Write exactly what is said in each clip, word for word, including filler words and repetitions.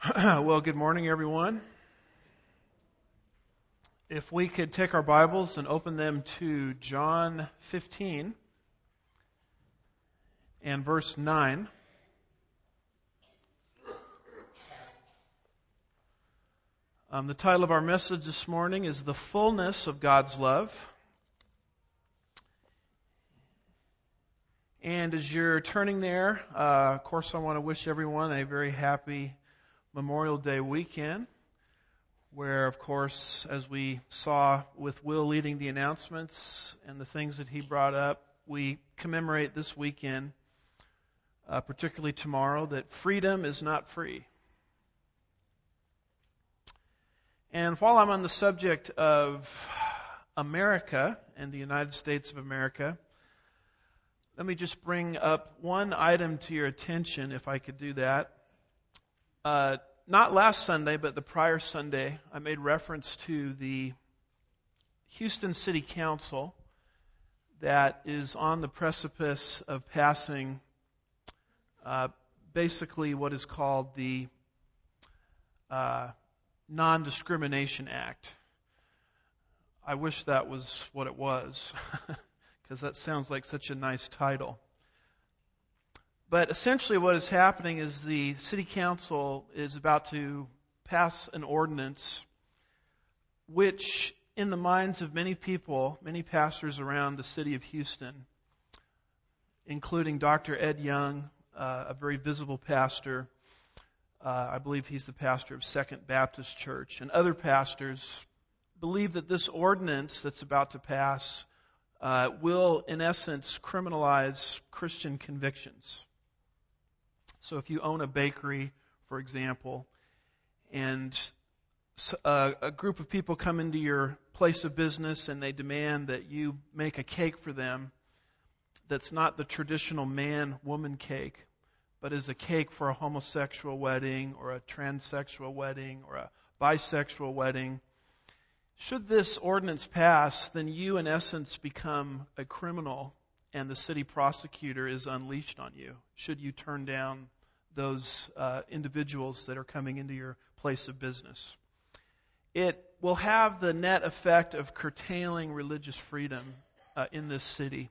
Well, good morning, everyone. If we could take our Bibles and open them to John fifteen and verse nine. Um, the title of our message this morning is The Fullness of God's Love. And as you're turning there, uh, of course, I want to wish everyone a very happy Memorial Day weekend, where, of course, as we saw with Will leading the announcements and the things that he brought up, we commemorate this weekend, uh, particularly tomorrow, that freedom is not free. And while I'm on the subject of America and the United States of America, let me just bring up one item to your attention, if I could do that. Uh, not last Sunday, but the prior Sunday, I made reference to the Houston City Council that is on the precipice of passing uh, basically what is called the uh, Non-Discrimination Act. I wish that was what it was, because that sounds like such a nice title. But essentially what is happening is the City Council is about to pass an ordinance which, in the minds of many people, many pastors around the city of Houston, including Doctor Ed Young, uh, a very visible pastor, uh, I believe he's the pastor of Second Baptist Church, and other pastors believe that this ordinance that's about to pass uh, will, in essence, criminalize Christian convictions. So if you own a bakery, for example, and a, a group of people come into your place of business and they demand that you make a cake for them that's not the traditional man-woman cake, but is a cake for a homosexual wedding or a transsexual wedding or a bisexual wedding, should this ordinance pass, then you, in essence, become a criminal and the city prosecutor is unleashed on you, should you turn down those uh, individuals that are coming into your place of business. It will have the net effect of curtailing religious freedom uh, in this city.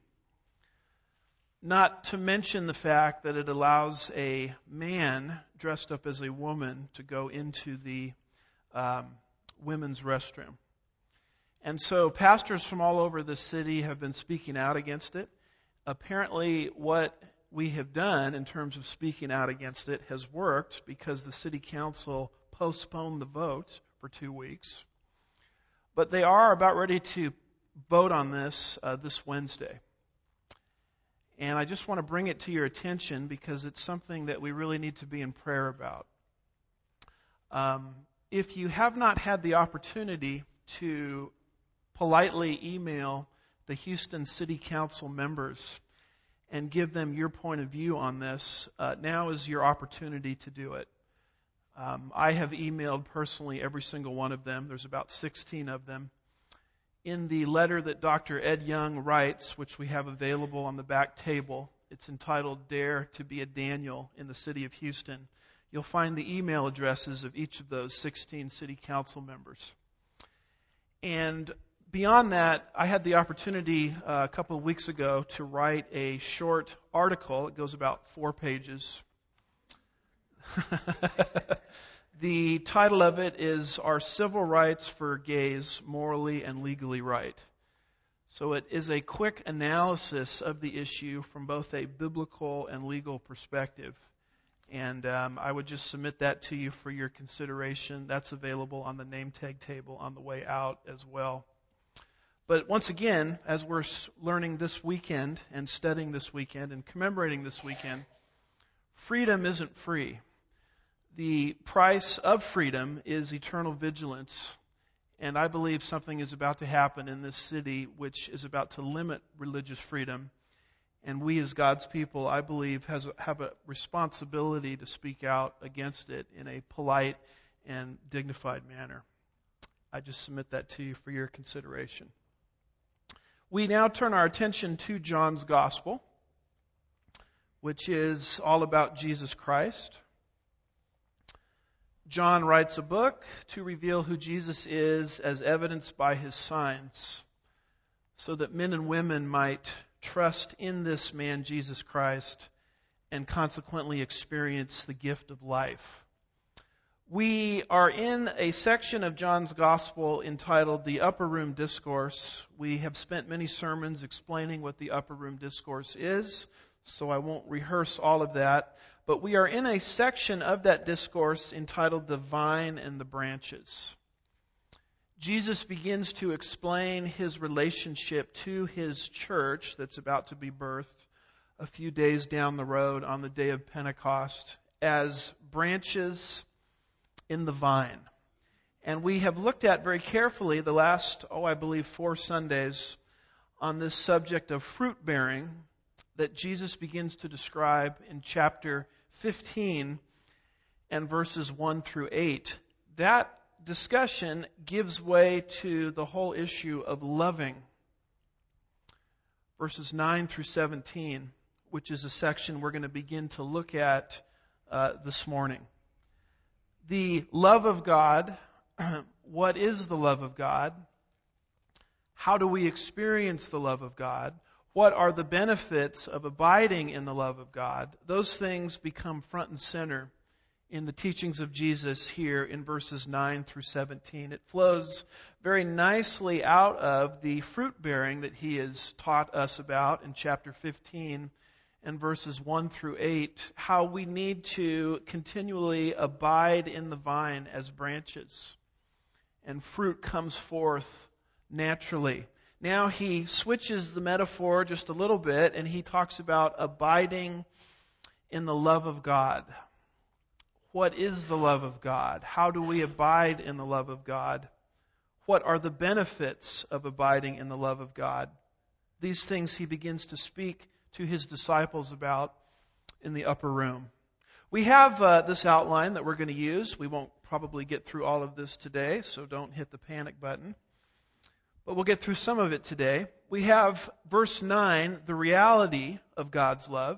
Not to mention the fact that it allows a man dressed up as a woman to go into the um, women's restroom. And so pastors from all over the city have been speaking out against it. Apparently what we have done in terms of speaking out against it has worked, because the city council postponed the vote for two weeks. But they are about ready to vote on this uh, this Wednesday. And I just want to bring it to your attention because it's something that we really need to be in prayer about. Um, if you have not had the opportunity to politely email the Houston City Council members and give them your point of view on this, uh, now is your opportunity to do it. Um, I have emailed personally every single one of them. There's about sixteen of them. In the letter that Doctor Ed Young writes, which we have available on the back table, it's entitled Dare to be a Daniel in the City of Houston. You'll find the email addresses of each of those sixteen city council members. And beyond that, I had the opportunity uh, a couple of weeks ago to write a short article. It goes about four pages. The title of it is Are Civil Rights for Gays Morally and Legally Right? So it is a quick analysis of the issue from both a biblical and legal perspective. And um, I would just submit that to you for your consideration. That's available on the name tag table on the way out as well. But once again, as we're learning this weekend and studying this weekend and commemorating this weekend, freedom isn't free. The price of freedom is eternal vigilance. And I believe something is about to happen in this city which is about to limit religious freedom. And we as God's people, I believe, has a, have a responsibility to speak out against it in a polite and dignified manner. I just submit that to you for your consideration. We now turn our attention to John's Gospel, which is all about Jesus Christ. John writes a book to reveal who Jesus is as evidenced by his signs, so that men and women might trust in this man, Jesus Christ, and consequently experience the gift of life. We are in a section of John's Gospel entitled the Upper Room Discourse. We have spent many sermons explaining what the Upper Room Discourse is, so I won't rehearse all of that. But we are in a section of that discourse entitled The Vine and the Branches. Jesus begins to explain his relationship to his church that's about to be birthed a few days down the road on the day of Pentecost as branches in the vine. And we have looked at very carefully the last, oh, I believe four Sundays on this subject of fruit bearing that Jesus begins to describe in chapter fifteen and verses one through eight. That discussion gives way to the whole issue of loving. Verses nine through seventeen, which is a section we're going to begin to look at uh, this morning. The love of God. What is the love of God? How do we experience the love of God? What are the benefits of abiding in the love of God? Those things become front and center in the teachings of Jesus here in verses nine through seventeen. It flows very nicely out of the fruit bearing that he has taught us about in chapter fifteen and verses one through eight, how we need to continually abide in the vine as branches, and fruit comes forth naturally. Now he switches the metaphor just a little bit, and he talks about abiding in the love of God. What is the love of God? How do we abide in the love of God? What are the benefits of abiding in the love of God? These things he begins to speak to his disciples about in the upper room. We have uh, this outline that we're going to use. We won't probably get through all of this today, so don't hit the panic button. But we'll get through some of it today. We have verse nine, the reality of God's love.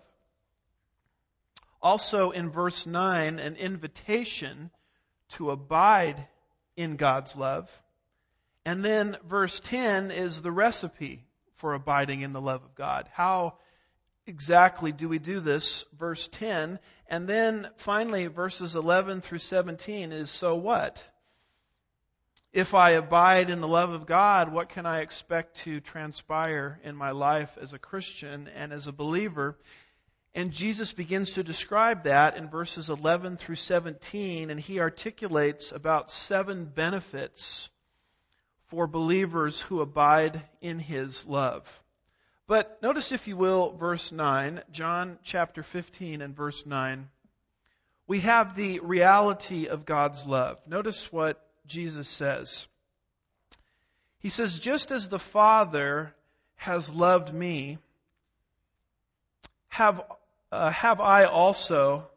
Also in verse nine, an invitation to abide in God's love. And then verse ten is the recipe for abiding in the love of God. How exactly do we do this? Verse ten. And then finally verses eleven through seventeen is so what? If I abide in the love of God, what can I expect to transpire in my life as a Christian and as a believer? And Jesus begins to describe that in verses eleven through seventeen, and he articulates about seven benefits for believers who abide in his love. But notice, if you will, verse nine, John chapter fifteen and verse nine. We have the reality of God's love. Notice what Jesus says. He says, just as the Father has loved me, have, uh, have I also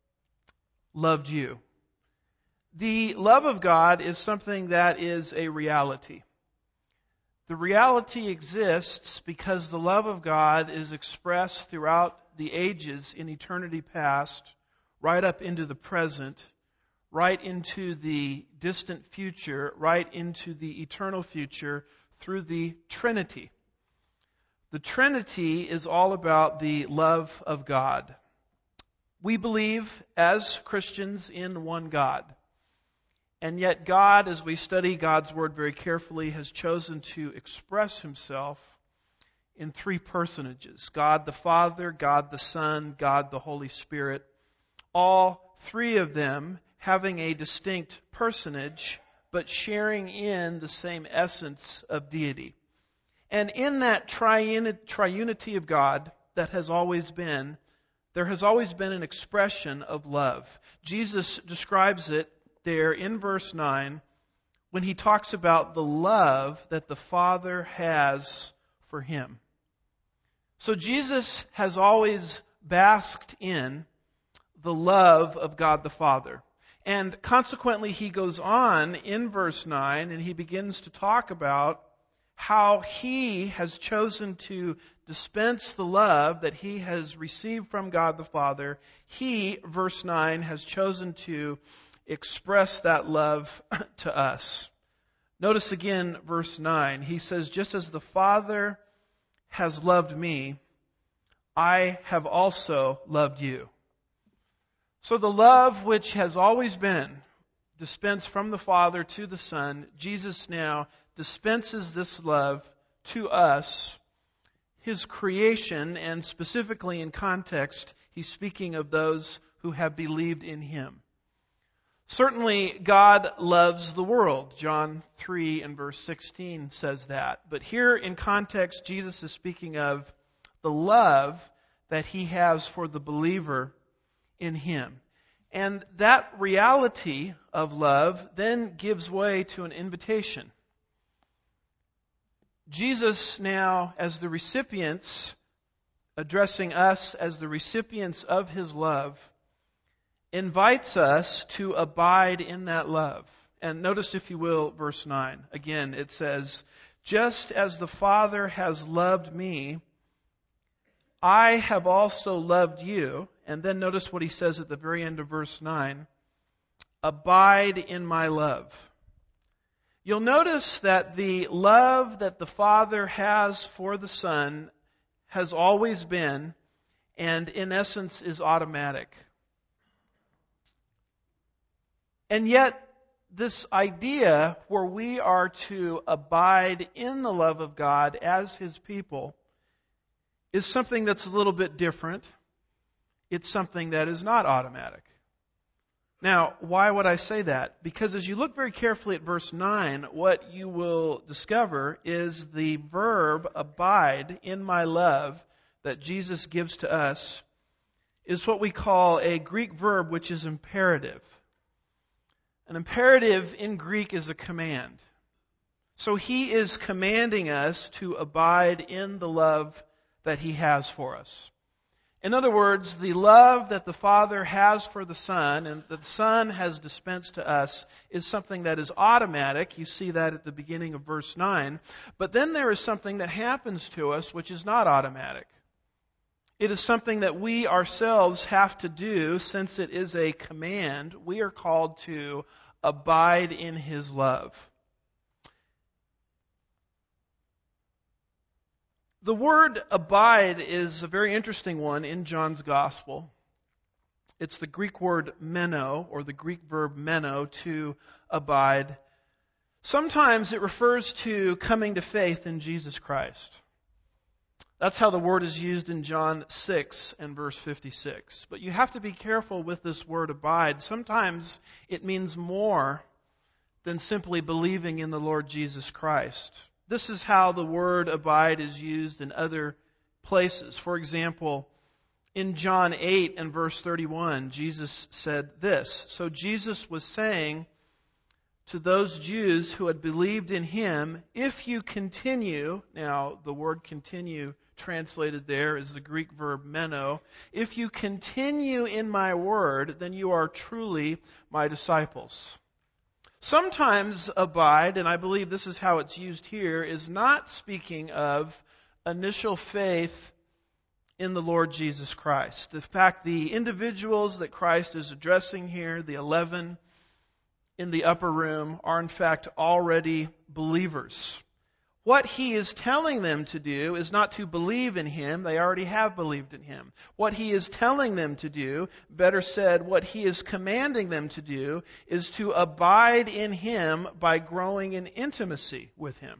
loved you. The love of God is something that is a reality. The reality exists because the love of God is expressed throughout the ages in eternity past, right up into the present, right into the distant future, right into the eternal future through the Trinity. The Trinity is all about the love of God. We believe as Christians in one God. And yet God, as we study God's Word very carefully, has chosen to express Himself in three personages. God the Father, God the Son, God the Holy Spirit. All three of them having a distinct personage, but sharing in the same essence of deity. And in that triunity of God that has always been, there has always been an expression of love. Jesus describes it there in verse nine when he talks about the love that the Father has for him. So Jesus has always basked in the love of God the Father. And consequently, he goes on in verse nine and he begins to talk about how he has chosen to dispense the love that he has received from God the Father. He, verse nine, has chosen to express that love to us. Notice again verse nine. He says, just as the Father has loved me, I have also loved you. So the love which has always been dispensed from the Father to the Son, Jesus now dispenses this love to us, His creation, and specifically in context, He's speaking of those who have believed in Him. Certainly, God loves the world. John three and verse sixteen says that. But here in context, Jesus is speaking of the love that He has for the believer in Him. And that reality of love then gives way to an invitation. Jesus now, as the recipients, addressing us as the recipients of His love, invites us to abide in that love. And notice, if you will, verse nine. Again, it says, just as the Father has loved me, I have also loved you. And then notice what He says at the very end of verse nine. Abide in my love. You'll notice that the love that the Father has for the Son has always been, and in essence is automatic. And yet, this idea where we are to abide in the love of God as His people is something that's a little bit different. It's something that is not automatic. Now, why would I say that? Because as you look very carefully at verse nine, what you will discover is the verb abide in my love that Jesus gives to us is what we call a Greek verb which is imperative. An imperative in Greek is a command. So He is commanding us to abide in the love that He has for us. In other words, the love that the Father has for the Son and that the Son has dispensed to us is something that is automatic. You see that at the beginning of verse nine. But then there is something that happens to us which is not automatic. It is something that we ourselves have to do since it is a command. We are called to abide in His love. The word abide is a very interesting one in John's Gospel. It's the Greek word meno, or the Greek verb meno, to abide. Sometimes it refers to coming to faith in Jesus Christ. That's how the word is used in John six and verse fifty-six. But you have to be careful with this word abide. Sometimes it means more than simply believing in the Lord Jesus Christ. This is how the word abide is used in other places. For example, in John eight and verse thirty-one, Jesus said this. So Jesus was saying to those Jews who had believed in Him, if you continue, now the word continue translated there is the Greek verb meno, if you continue in my word, then you are truly my disciples. Sometimes abide, and I believe this is how it's used here, is not speaking of initial faith in the Lord Jesus Christ. In fact, the individuals that Christ is addressing here, the eleven in the upper room, are in fact already believers. What He is telling them to do is not to believe in Him. They already have believed in Him. What He is telling them to do, better said, what He is commanding them to do, is to abide in Him by growing in intimacy with Him.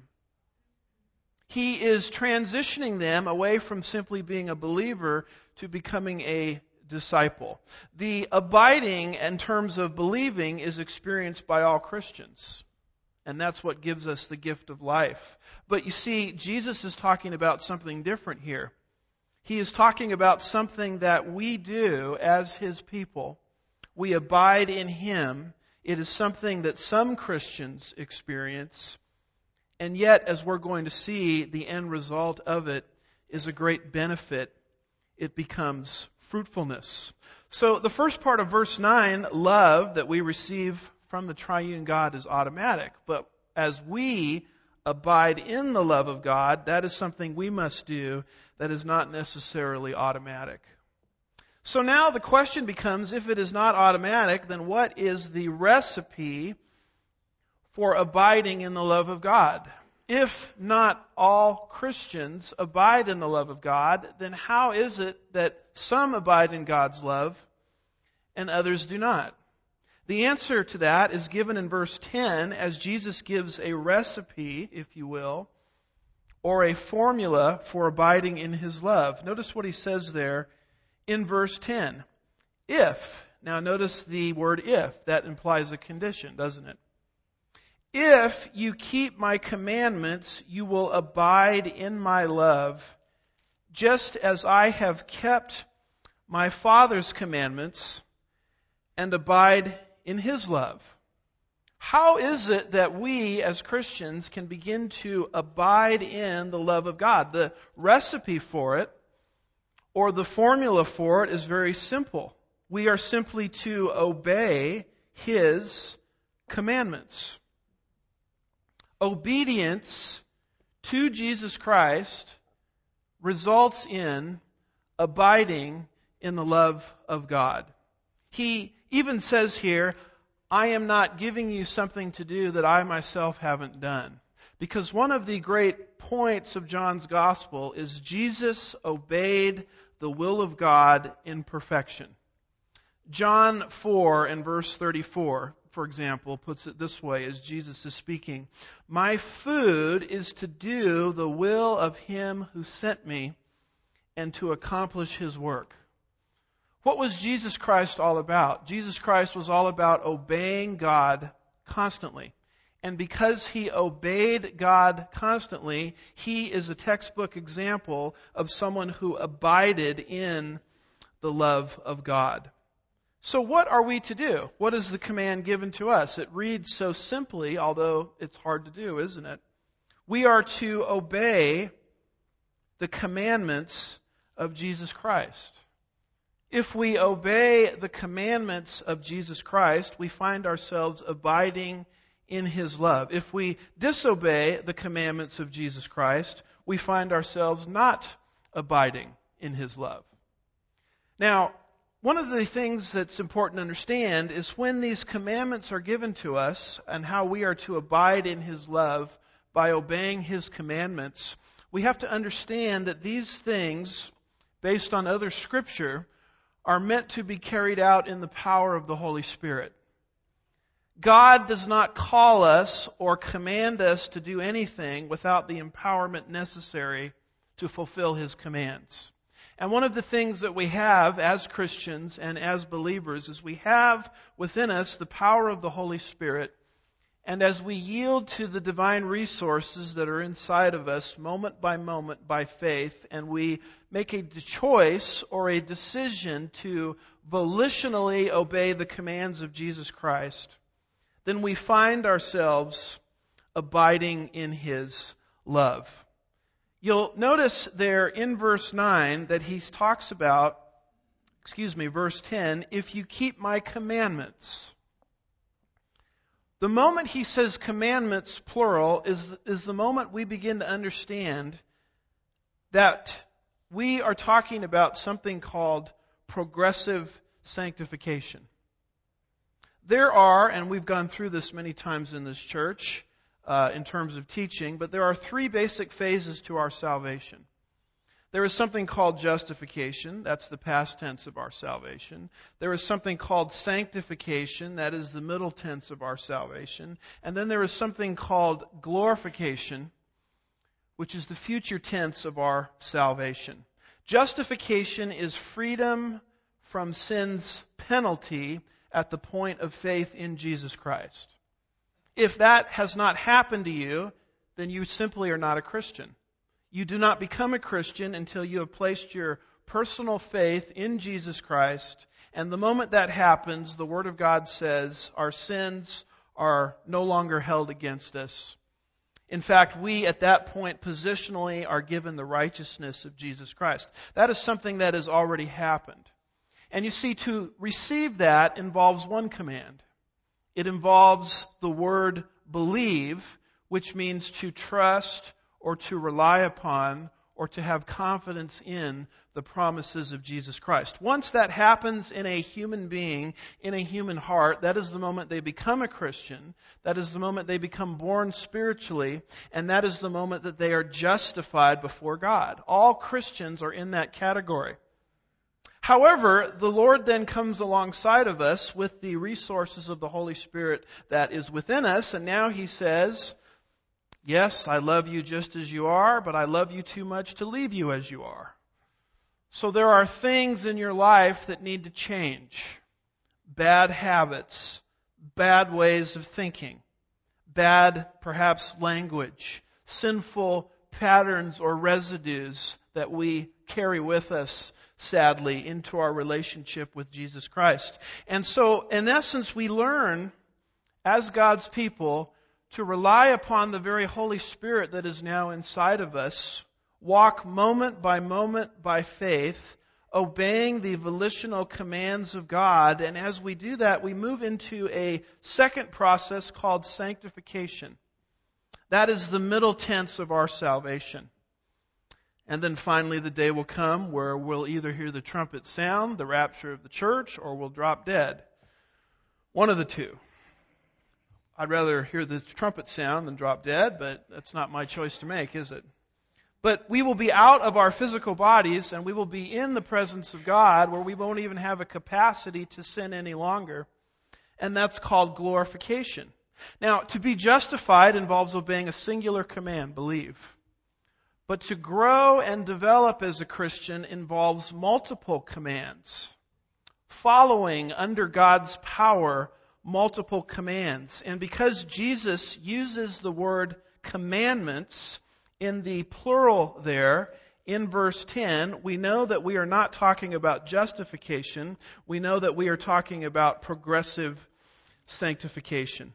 He is transitioning them away from simply being a believer to becoming a disciple. The abiding in terms of believing is experienced by all Christians. And that's what gives us the gift of life. But you see, Jesus is talking about something different here. He is talking about something that we do as His people. We abide in Him. It is something that some Christians experience. And yet, as we're going to see, the end result of it is a great benefit. It becomes fruitfulness. So the first part of verse nine, love that we receive from the triune God is automatic. But as we abide in the love of God, that is something we must do that is not necessarily automatic. So now the question becomes, if it is not automatic, then what is the recipe for abiding in the love of God? If not all Christians abide in the love of God, then how is it that some abide in God's love and others do not? The answer to that is given in verse ten as Jesus gives a recipe, if you will, or a formula for abiding in His love. Notice what He says there in verse ten. If, now notice the word if, that implies a condition, doesn't it? If you keep my commandments, you will abide in my love, just as I have kept my Father's commandments and abide in His love. How is it that we as Christians can begin to abide in the love of God? The recipe for it, or the formula for it, is very simple. We are simply to obey His commandments. Obedience to Jesus Christ results in abiding in the love of God. He even says here, I am not giving you something to do that I myself haven't done. Because one of the great points of John's Gospel is Jesus obeyed the will of God in perfection. John four and verse thirty-four, for example, puts it this way as Jesus is speaking. My food is to do the will of Him who sent me and to accomplish His work. What was Jesus Christ all about? Jesus Christ was all about obeying God constantly. And because He obeyed God constantly, He is a textbook example of someone who abided in the love of God. So what are we to do? What is the command given to us? It reads so simply, although it's hard to do, isn't it? We are to obey the commandments of Jesus Christ. If we obey the commandments of Jesus Christ, we find ourselves abiding in His love. If we disobey the commandments of Jesus Christ, we find ourselves not abiding in His love. Now, one of the things that's important to understand is when these commandments are given to us and how we are to abide in His love by obeying His commandments, we have to understand that these things, based on other Scripture, are meant to be carried out in the power of the Holy Spirit. God does not call us or command us to do anything without the empowerment necessary to fulfill His commands. And one of the things that we have as Christians and as believers is we have within us the power of the Holy Spirit. And as we yield to the divine resources that are inside of us moment by moment by faith, and we make a choice or a decision to volitionally obey the commands of Jesus Christ, then we find ourselves abiding in His love. You'll notice there in verse nine that he talks about, excuse me, verse ten, if you keep my commandments. The moment he says commandments, plural, is, is the moment we begin to understand that we are talking about something called progressive sanctification. There are, and we've gone through this many times in this church, Uh, in terms of teaching, but there are three basic phases to our salvation. There is something called justification, that's the past tense of our salvation. There is something called sanctification, that is the middle tense of our salvation. And then there is something called glorification, which is the future tense of our salvation. Justification is freedom from sin's penalty at the point of faith in Jesus Christ. If that has not happened to you, then you simply are not a Christian. You do not become a Christian until you have placed your personal faith in Jesus Christ. And the moment that happens, the Word of God says our sins are no longer held against us. In fact, we at that point positionally are given the righteousness of Jesus Christ. That is something that has already happened. And you see, to receive that involves one command. It involves the word believe, which means to trust or to rely upon or to have confidence in the promises of Jesus Christ. Once that happens in a human being, in a human heart, that is the moment they become a Christian. That is the moment they become born spiritually. And that is the moment that they are justified before God. All Christians are in that category. However, the Lord then comes alongside of us with the resources of the Holy Spirit that is within us. And now He says, yes, I love you just as you are, but I love you too much to leave you as you are. So there are things in your life that need to change. Bad habits, bad ways of thinking, bad, perhaps, language, sinful patterns or residues that we carry with us, sadly, into our relationship with Jesus Christ. And so, in essence, we learn, as God's people, to rely upon the very Holy Spirit that is now inside of us, walk moment by moment by faith, obeying the volitional commands of God. And as we do that, we move into a second process called sanctification. That is the middle tense of our salvation. And then finally the day will come where we'll either hear the trumpet sound, the rapture of the church, or we'll drop dead. One of the two. I'd rather hear the trumpet sound than drop dead, but that's not my choice to make, is it? But we will be out of our physical bodies and we will be in the presence of God where we won't even have a capacity to sin any longer. And that's called glorification. Now, to be justified involves obeying a singular command, believe. But to grow and develop as a Christian involves multiple commands. Following under God's power, multiple commands. And because Jesus uses the word commandments in the plural there, in verse ten, we know that we are not talking about justification. We know that we are talking about progressive sanctification.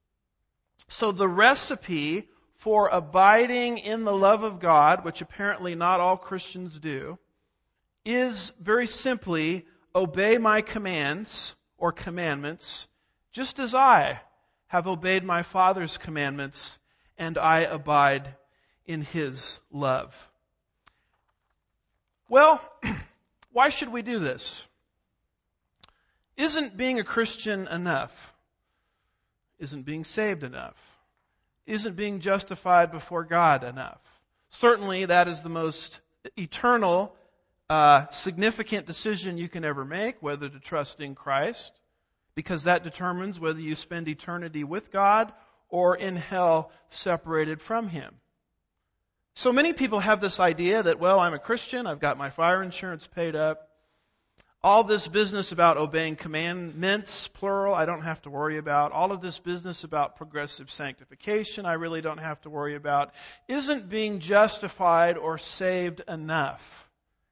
So the recipe for abiding in the love of God, which apparently not all Christians do, is very simply obey my commands or commandments, just as I have obeyed my Father's commandments and I abide in His love. Well, why should we do this? Isn't being a Christian enough? Isn't being saved enough? Isn't being justified before God enough? Certainly that is the most eternal, uh, significant decision you can ever make, whether to trust in Christ, because that determines whether you spend eternity with God or in hell separated from Him. So many people have this idea that, well, I'm a Christian, I've got my fire insurance paid up. All this business about obeying commandments, plural, I don't have to worry about. All of this business about progressive sanctification, I really don't have to worry about. Isn't being justified or saved enough?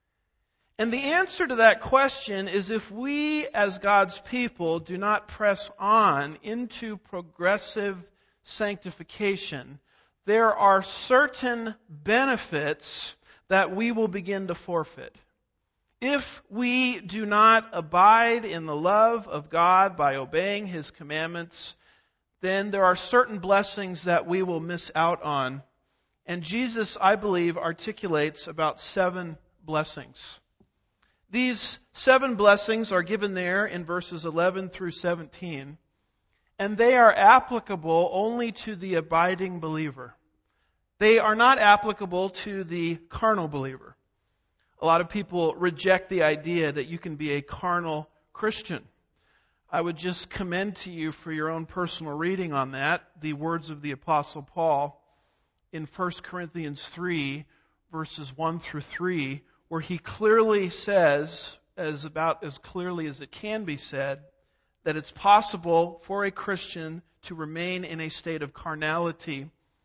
And the answer to that question is if we, as God's people, do not press on into progressive sanctification, there are certain benefits that we will begin to forfeit. If we do not abide in the love of God by obeying His commandments, then there are certain blessings that we will miss out on. And Jesus, I believe, articulates about seven blessings. These seven blessings are given there in verses eleven through seventeen, and they are applicable only to the abiding believer. They are not applicable to the carnal believer. A lot of people reject the idea that you can be a carnal Christian. I would just commend to you for your own personal reading on that the words of the Apostle Paul in First Corinthians three, verses one through three, where he clearly says, as about as clearly as it can be said, that it's possible for a Christian to remain in a state of carnality.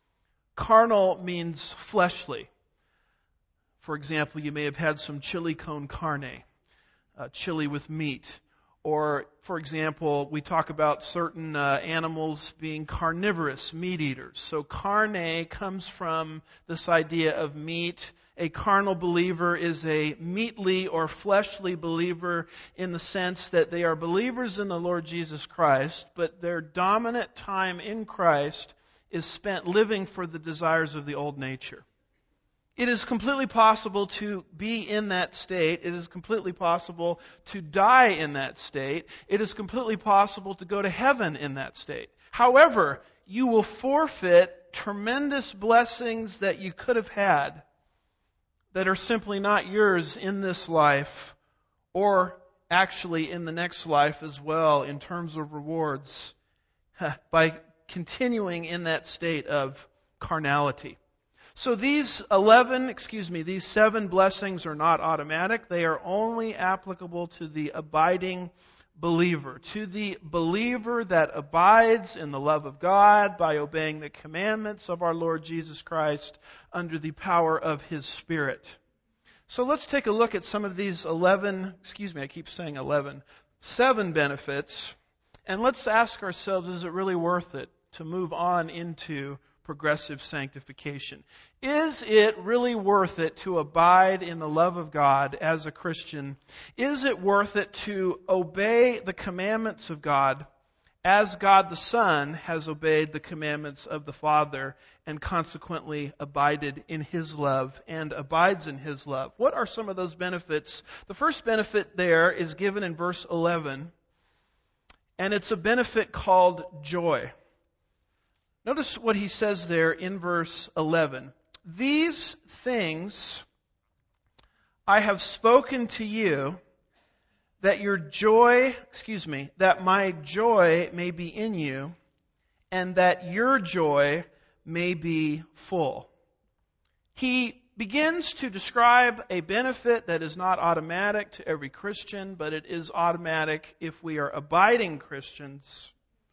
Carnal means fleshly. For example, you may have had some chili con carne, uh, chili with meat. Or, for example, we talk about certain uh, animals being carnivorous, meat eaters. So carne comes from this idea of meat. A carnal believer is a meatly or fleshly believer in the sense that they are believers in the Lord Jesus Christ, but their dominant time in Christ is spent living for the desires of the old nature. It is completely possible to be in that state. It is completely possible to die in that state. It is completely possible to go to heaven in that state. However, you will forfeit tremendous blessings that you could have had that are simply not yours in this life, or actually in the next life as well, in terms of rewards, by continuing in that state of carnality. So these eleven, excuse me, these seven blessings are not automatic. They are only applicable to the abiding believer, to the believer that abides in the love of God by obeying the commandments of our Lord Jesus Christ under the power of His Spirit. So let's take a look at some of these eleven, excuse me, I keep saying eleven, seven benefits, and let's ask ourselves, is it really worth it to move on into progressive sanctification? Is it really worth it to abide in the love of God as a Christian? Is it worth it to obey the commandments of God as God the Son has obeyed the commandments of the Father and consequently abided in His love and abides in His love? What are some of those benefits? The first benefit there is given in verse eleven, and it's a benefit called joy. Notice what he says there in verse eleven. These things I have spoken to you, that your joy, excuse me, that my joy may be in you, and that your joy may be full. He begins to describe a benefit that is not automatic to every Christian, but it is automatic if we are abiding Christians,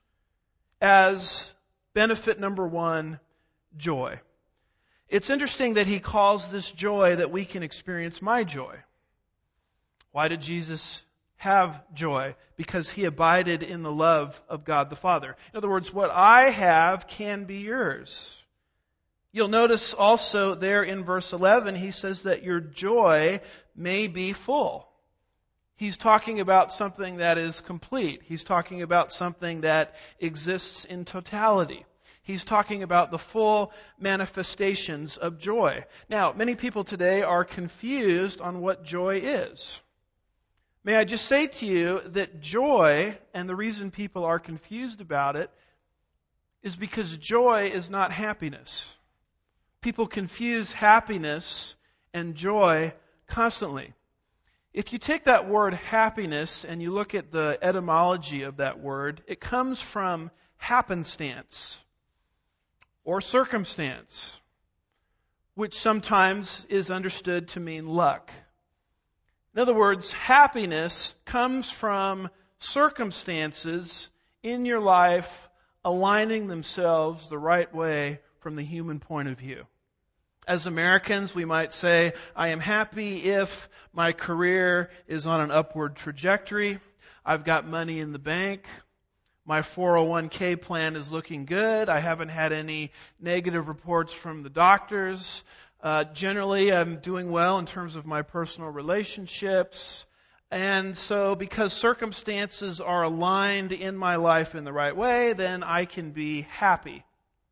as benefit number one, joy. It's interesting that he calls this joy that we can experience my joy. Why did Jesus have joy? Because He abided in the love of God the Father. In other words, what I have can be yours. You'll notice also there in verse eleven, he says that your joy may be full. He's talking about something that is complete. He's talking about something that exists in totality. He's talking about the full manifestations of joy. Now, many people today are confused on what joy is. May I just say to you that joy, and the reason people are confused about it, is because joy is not happiness. People confuse happiness and joy constantly. If you take that word happiness and you look at the etymology of that word, it comes from happenstance or circumstance, which sometimes is understood to mean luck. In other words, happiness comes from circumstances in your life aligning themselves the right way from the human point of view. As Americans, we might say, I am happy if my career is on an upward trajectory. I've got money in the bank. My four oh one k plan is looking good. I haven't had any negative reports from the doctors. Uh, generally, I'm doing well in terms of my personal relationships. And so because circumstances are aligned in my life in the right way, then I can be happy.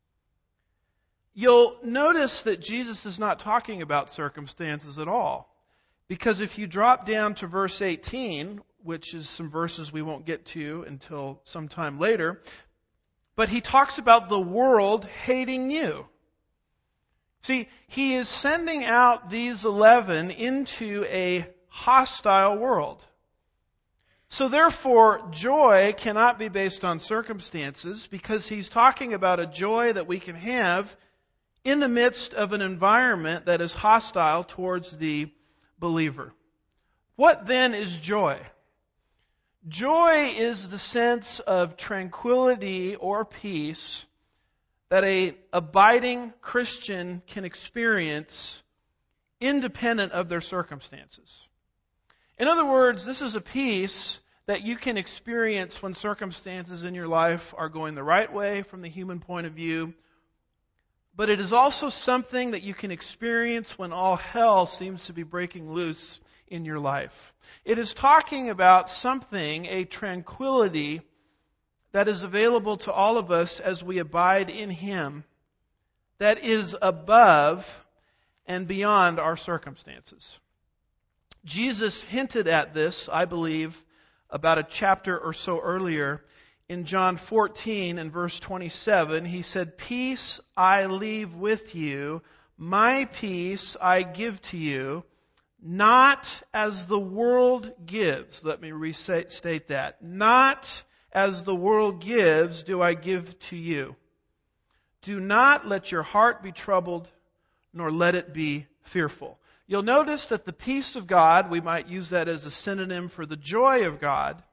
You'll notice that Jesus is not talking about circumstances at all. Because if you drop down to verse eighteen, which is some verses we won't get to until sometime later, but he talks about the world hating you. See, he is sending out these eleven into a hostile world. So therefore, joy cannot be based on circumstances, because he's talking about a joy that we can have in the midst of an environment that is hostile towards the believer. What then is joy? Joy is the sense of tranquility or peace that an abiding Christian can experience independent of their circumstances. In other words, this is a peace that you can experience when circumstances in your life are going the right way from the human point of view, but it is also something that you can experience when all hell seems to be breaking loose in your life. It is talking about something, a tranquility that is available to all of us as we abide in Him, that is above and beyond our circumstances. Jesus hinted at this, I believe, about a chapter or so earlier. In John fourteen and verse twenty-seven, he said, "Peace I leave with you, my peace I give to you, not as the world gives." Let me restate that. "Not as the world gives do I give to you. Do not let your heart be troubled, nor let it be fearful." You'll notice that the peace of God, we might use that as a synonym for the joy of God,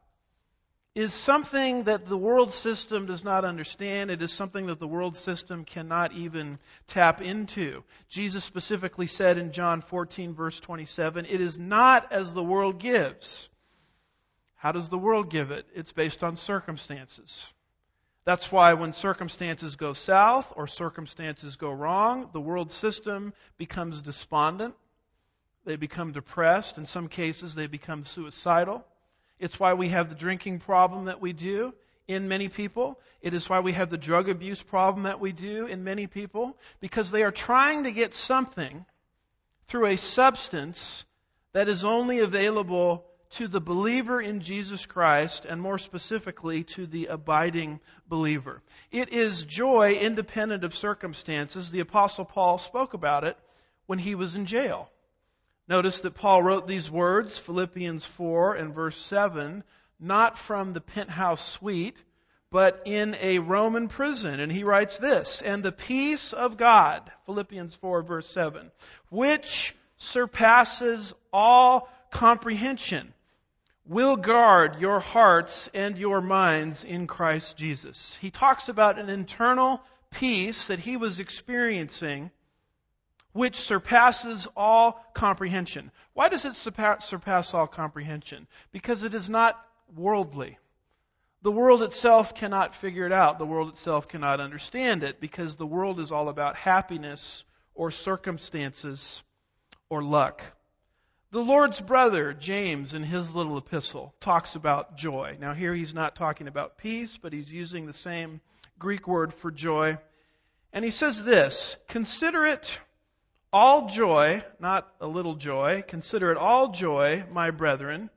is something that the world system does not understand. It is something that the world system cannot even tap into. Jesus specifically said in John fourteen, verse twenty-seven, "It is not as the world gives." How does the world give it? It's based on circumstances. That's why when circumstances go south or circumstances go wrong, the world system becomes despondent. They become depressed. In some cases, they become suicidal. It's why we have the drinking problem that we do in many people. It is why we have the drug abuse problem that we do in many people, because they are trying to get something through a substance that is only available to the believer in Jesus Christ, and more specifically to the abiding believer. It is joy independent of circumstances. The Apostle Paul spoke about it when he was in jail. Notice that Paul wrote these words, Philippians four and verse seven, not from the penthouse suite, but in a Roman prison. And he writes this, "And the peace of God," Philippians four verse seven, "which surpasses all comprehension, will guard your hearts and your minds in Christ Jesus." He talks about an internal peace that he was experiencing which surpasses all comprehension. Why does it surpass all comprehension? Because it is not worldly. The world itself cannot figure it out. The world itself cannot understand it, because the world is all about happiness or circumstances or luck. The Lord's brother, James, in his little epistle, talks about joy. Now here he's not talking about peace, but he's using the same Greek word for joy. And he says this, "Consider it all joy," not a little joy, "consider it all joy, my brethren,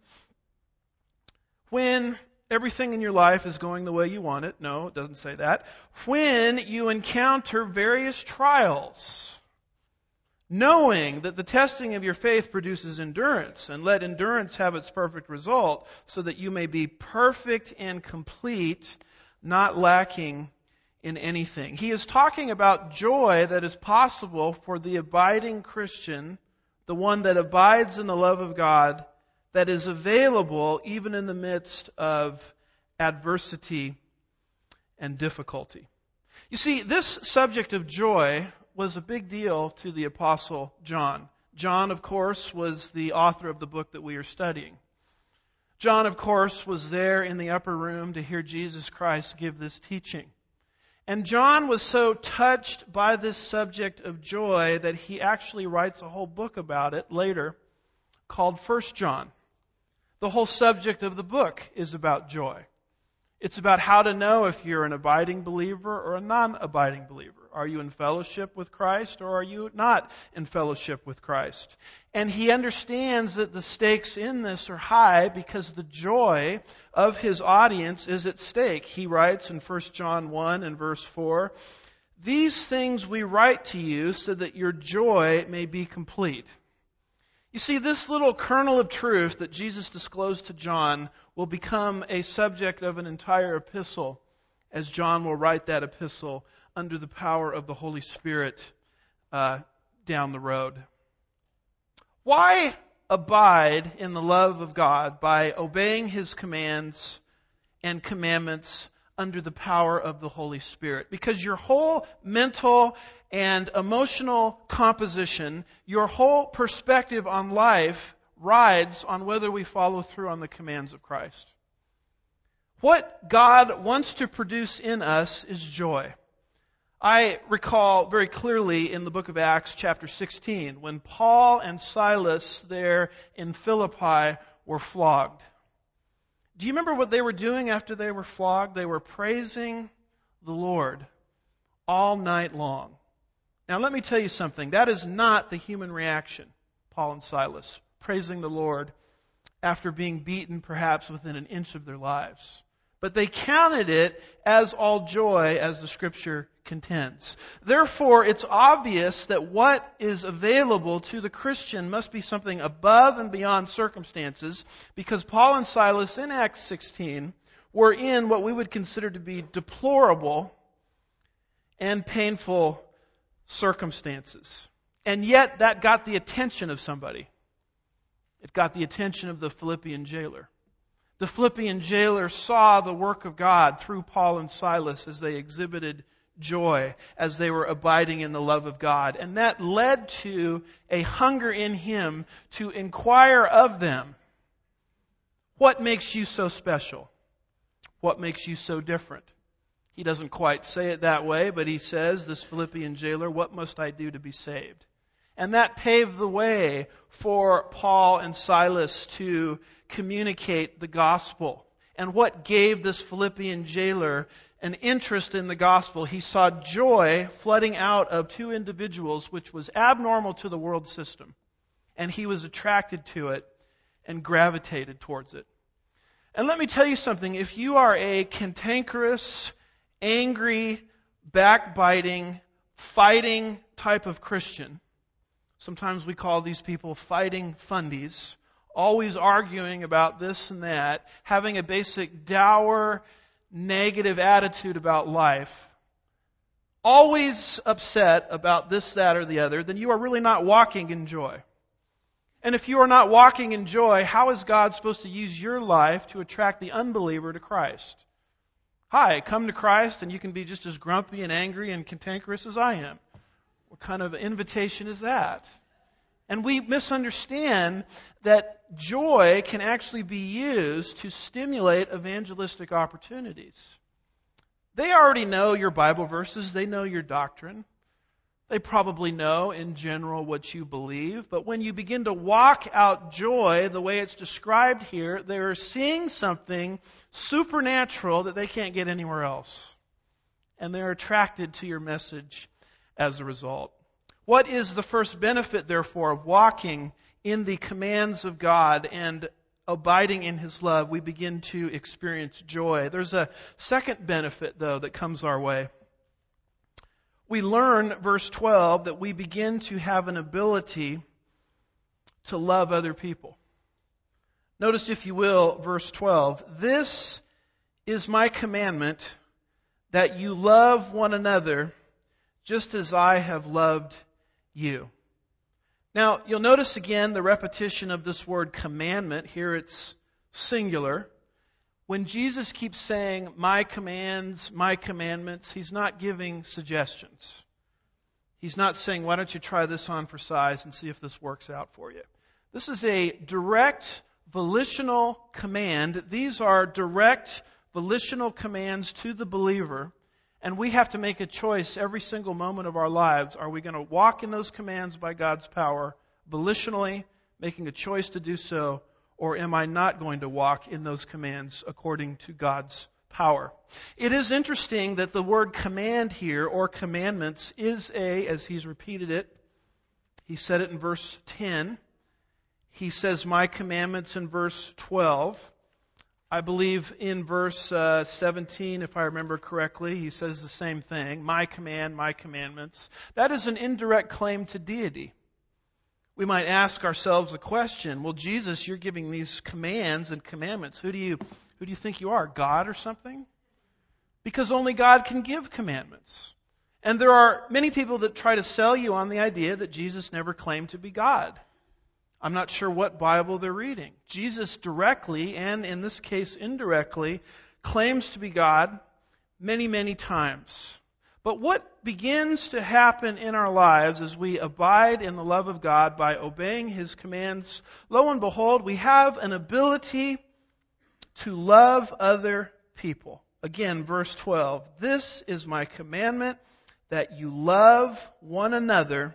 when everything in your life is going the way you want it." No, it doesn't say that. "When you encounter various trials, knowing that the testing of your faith produces endurance, and let endurance have its perfect result, so that you may be perfect and complete, not lacking in anything." He is talking about joy that is possible for the abiding Christian, the one that abides in the love of God, that is available even in the midst of adversity and difficulty. You see, this subject of joy was a big deal to the Apostle John. John, of course, was the author of the book that we are studying. John, of course, was there in the upper room to hear Jesus Christ give this teaching. And John was so touched by this subject of joy that he actually writes a whole book about it later called First John. The whole subject of the book is about joy. It's about how to know if you're an abiding believer or a non-abiding believer. Are you in fellowship with Christ, or are you not in fellowship with Christ? And he understands that the stakes in this are high because the joy of his audience is at stake. He writes in First John one and verse four, "These things we write to you so that your joy may be complete." You see, this little kernel of truth that Jesus disclosed to John will become a subject of an entire epistle, as John will write that epistle under the power of the Holy Spirit uh, down the road. Why abide in the love of God by obeying His commands and commandments under the power of the Holy Spirit? Because your whole mental and emotional composition, your whole perspective on life rides on whether we follow through on the commands of Christ. What God wants to produce in us is joy. I recall very clearly in the book of Acts chapter sixteen when Paul and Silas there in Philippi were flogged. Do you remember what they were doing after they were flogged? They were praising the Lord all night long. Now let me tell you something. That is not the human reaction, Paul and Silas, praising the Lord after being beaten perhaps within an inch of their lives. But they counted it as all joy, as the Scripture contends. Therefore, it's obvious that what is available to the Christian must be something above and beyond circumstances, because Paul and Silas in Acts sixteen were in what we would consider to be deplorable and painful circumstances. And yet that got the attention of somebody. It got the attention of the Philippian jailer. The Philippian jailer saw the work of God through Paul and Silas as they exhibited joy, as they were abiding in the love of God. And that led to a hunger in him to inquire of them, what makes you so special? What makes you so different? He doesn't quite say it that way, but he says, this Philippian jailer, what must I do to be saved? And that paved the way for Paul and Silas to communicate the gospel. And what gave this Philippian jailer an interest in the gospel? He saw joy flooding out of two individuals, which was abnormal to the world system. And he was attracted to it and gravitated towards it. And let me tell you something. If you are a cantankerous, angry, backbiting, fighting type of Christian, sometimes we call these people fighting fundies, always arguing about this and that, having a basic dour, negative attitude about life, always upset about this, that, or the other, then you are really not walking in joy. And if you are not walking in joy, how is God supposed to use your life to attract the unbeliever to Christ? Hi, come to Christ and you can be just as grumpy and angry and cantankerous as I am. What kind of invitation is that? And we misunderstand that joy can actually be used to stimulate evangelistic opportunities. They already know your Bible verses. They know your doctrine. They probably know in general what you believe. But when you begin to walk out joy the way it's described here, they're seeing something supernatural that they can't get anywhere else. And they're attracted to your message as a result. What is the first benefit, therefore, of walking in the commands of God and abiding in His love? We begin to experience joy. There's a second benefit, though, that comes our way. We learn, verse twelve, that we begin to have an ability to love other people. Notice, if you will, verse twelve. This is my commandment, that you love one another just as I have loved you. Now, you'll notice again the repetition of this word commandment. Here it's singular. When Jesus keeps saying, my commands, my commandments, He's not giving suggestions. He's not saying, why don't you try this on for size and see if this works out for you. This is a direct volitional command. These are direct volitional commands to the believer. And we have to make a choice every single moment of our lives. Are we going to walk in those commands by God's power, volitionally, making a choice to do so? Or am I not going to walk in those commands according to God's power? It is interesting that the word command here, or commandments, is a, as he's repeated it, he said it in verse ten. He says, my commandments in verse twelve. I believe in verse uh, seventeen, if I remember correctly, he says the same thing. My command, my commandments. That is an indirect claim to deity. We might ask ourselves a question. Well, Jesus, you're giving these commands and commandments. Who do you, who do you think you are? God or something? Because only God can give commandments. And there are many people that try to sell you on the idea that Jesus never claimed to be God. I'm not sure what Bible they're reading. Jesus directly, and in this case indirectly, claims to be God many, many times. But what begins to happen in our lives as we abide in the love of God by obeying His commands, lo and behold, we have an ability to love other people. Again, verse twelve, this is my commandment, that you love one another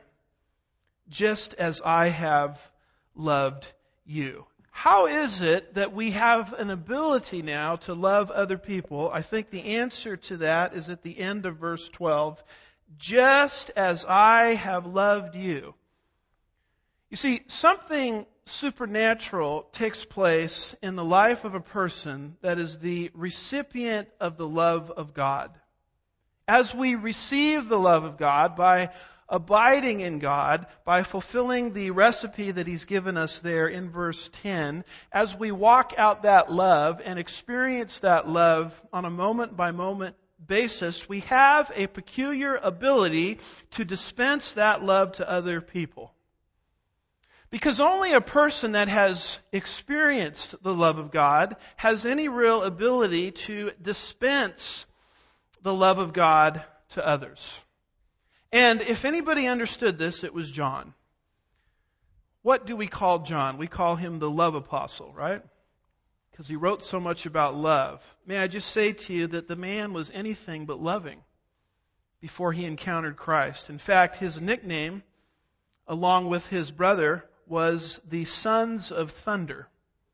just as I have loved you. How is it that we have an ability now to love other people? I think the answer to that is at the end of verse twelve. just as I have loved you. You see, something supernatural takes place in the life of a person that is the recipient of the love of God. As we receive the love of God by abiding in God, by fulfilling the recipe that He's given us there in verse ten, as we walk out that love and experience that love on a moment-by-moment basis, we have a peculiar ability to dispense that love to other people. Because only a person that has experienced the love of God has any real ability to dispense the love of God to others. And if anybody understood this, it was John. What do we call John? We call him the love apostle, right? Because he wrote so much about love. May I just say to you that the man was anything but loving before he encountered Christ. In fact, his nickname, along with his brother, was the Sons of Thunder.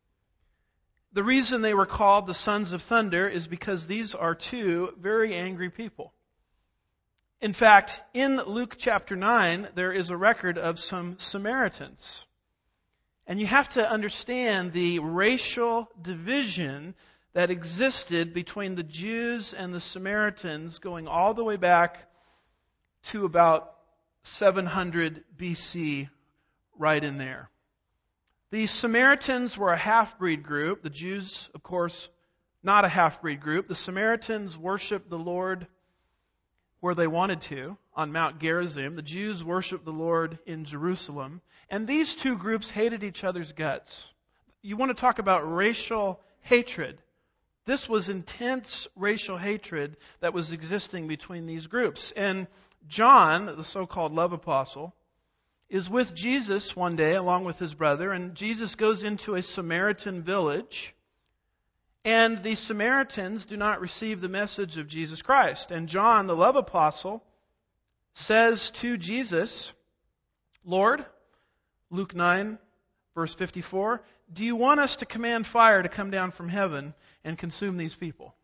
The reason they were called the Sons of Thunder is because these are two very angry people. In fact, in Luke chapter nine, there is a record of some Samaritans. And you have to understand the racial division that existed between the Jews and the Samaritans going all the way back to about seven hundred B C, right in there. The Samaritans were a half-breed group. The Jews, of course, not a half-breed group. The Samaritans worshiped the Lord where they wanted to, on Mount Gerizim. The Jews worshiped the Lord in Jerusalem. And these two groups hated each other's guts. You want to talk about racial hatred. This was intense racial hatred that was existing between these groups. And John, the so-called love apostle, is with Jesus one day along with his brother, and Jesus goes into a Samaritan village, and the Samaritans do not receive the message of Jesus Christ. And John, the love apostle, says to Jesus, Lord, Luke nine, verse fifty-four, do you want us to command fire to come down from heaven and consume these people?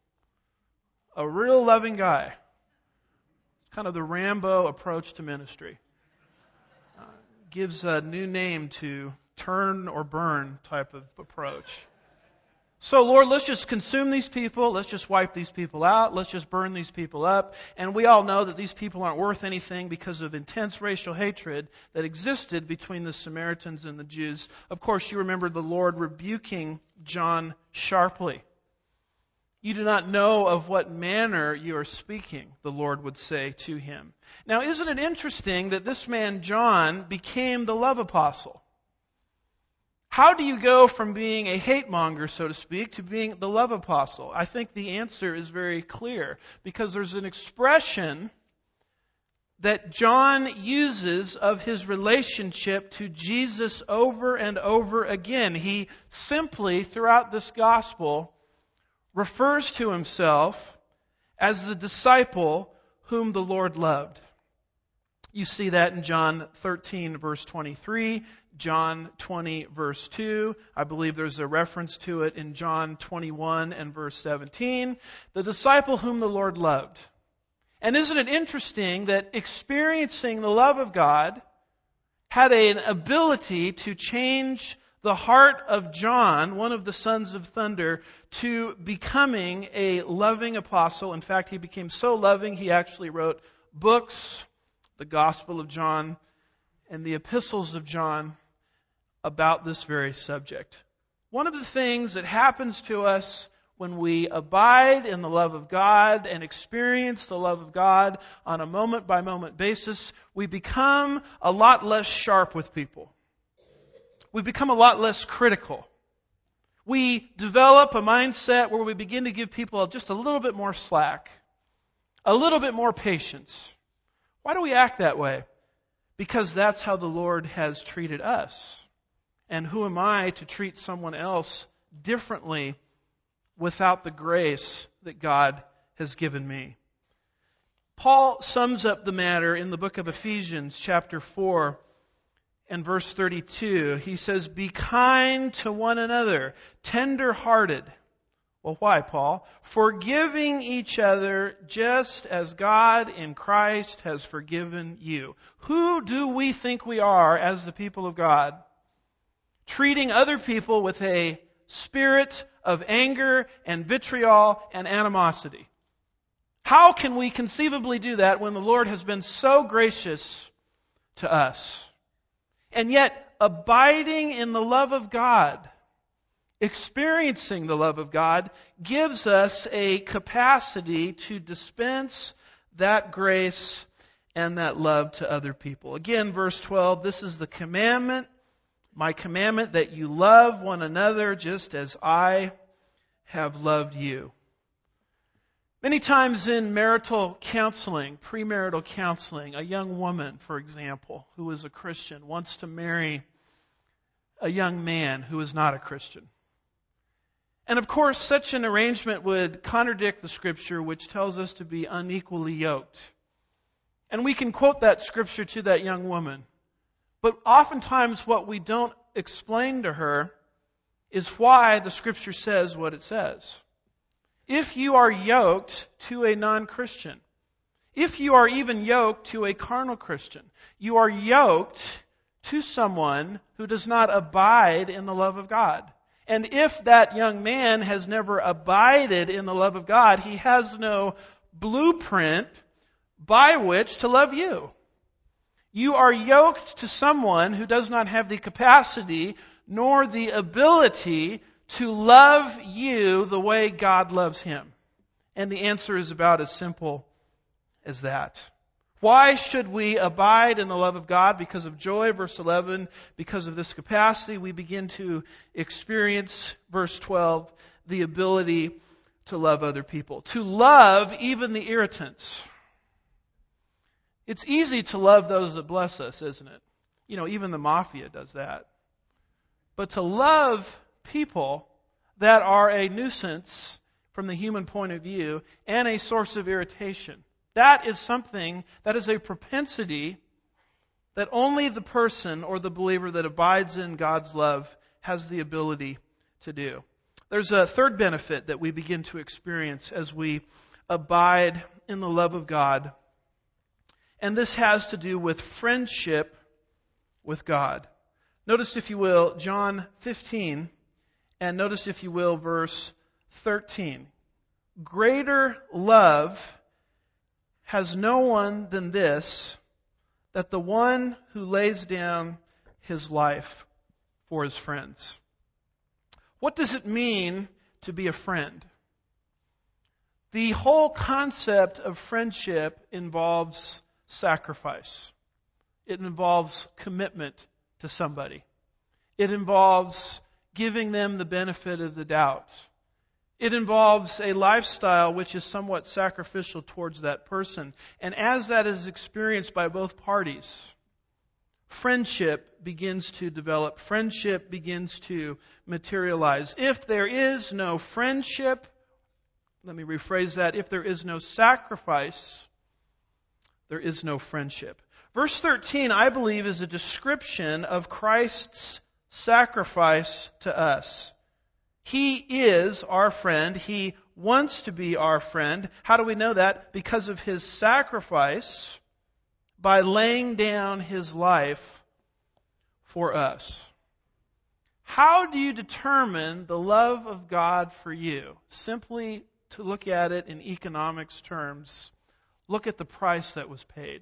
A real loving guy. It's kind of the Rambo approach to ministry. Uh, gives a new name to turn or burn type of approach. So, Lord, let's just consume these people. Let's just wipe these people out. Let's just burn these people up. And we all know that these people aren't worth anything because of intense racial hatred that existed between the Samaritans and the Jews. Of course, you remember the Lord rebuking John sharply. You do not know of what manner you are speaking, the Lord would say to him. Now, isn't it interesting that this man, John, became the love apostle? How do you go from being a hate monger, so to speak, to being the love apostle? I think the answer is very clear, because there's an expression that John uses of his relationship to Jesus over and over again. He simply, throughout this gospel, refers to himself as the disciple whom the Lord loved. You see that in John thirteen, verse twenty-three, John twenty, verse two. I believe there's a reference to it in John twenty-one and verse seventeen. The disciple whom the Lord loved. And isn't it interesting that experiencing the love of God had an ability to change the heart of John, one of the sons of thunder, to becoming a loving apostle. In fact, he became so loving, he actually wrote books, the Gospel of John and the Epistles of John, about this very subject. One of the things that happens to us when we abide in the love of God and experience the love of God on a moment-by-moment basis, we become a lot less sharp with people. We become a lot less critical. We develop a mindset where we begin to give people just a little bit more slack, a little bit more patience. Why do we act that way? Because that's how the Lord has treated us. And who am I to treat someone else differently without the grace that God has given me? Paul sums up the matter in the book of Ephesians, chapter four, and verse thirty-two. He says, be kind to one another, tender-hearted, Well, why, Paul? Forgiving each other just as God in Christ has forgiven you. Who do we think we are as the people of God? Treating other people with a spirit of anger and vitriol and animosity. How can we conceivably do that when the Lord has been so gracious to us? And yet, abiding in the love of God, experiencing the love of God, gives us a capacity to dispense that grace and that love to other people. Again, verse twelve, this is the commandment, my commandment, that you love one another just as I have loved you. Many times in marital counseling, premarital counseling, a young woman, for example, who is a Christian, wants to marry a young man who is not a Christian. And of course, such an arrangement would contradict the Scripture, which tells us to be unequally yoked. And we can quote that Scripture to that young woman. But oftentimes what we don't explain to her is why the Scripture says what it says. If you are yoked to a non-Christian, if you are even yoked to a carnal Christian, you are yoked to someone who does not abide in the love of God. And if that young man has never abided in the love of God, he has no blueprint by which to love you. You are yoked to someone who does not have the capacity nor the ability to love you the way God loves him. And the answer is about as simple as that. Why should we abide in the love of God? Because of joy, verse eleven. Because of this capacity, we begin to experience, verse twelve, the ability to love other people. To love even the irritants. It's easy to love those that bless us, isn't it? You know, even the mafia does that. But to love people that are a nuisance from the human point of view and a source of irritation, that is something, that is a propensity that only the person or the believer that abides in God's love has the ability to do. There's a third benefit that we begin to experience as we abide in the love of God. And this has to do with friendship with God. Notice, if you will, John fifteen, and notice, if you will, verse thirteen. Greater love has no one than this, that the one who lays down his life for his friends. What does it mean to be a friend? The whole concept of friendship involves sacrifice. It involves commitment to somebody. It involves giving them the benefit of the doubt. It involves a lifestyle which is somewhat sacrificial towards that person. And as that is experienced by both parties, friendship begins to develop. Friendship begins to materialize. If there is no friendship, let me rephrase that, if there is no sacrifice, there is no friendship. Verse thirteen, I believe, is a description of Christ's sacrifice to us. He is our friend. He wants to be our friend. How do we know that? Because of His sacrifice by laying down His life for us. How do you determine the love of God for you? Simply to look at it in economics terms, look at the price that was paid.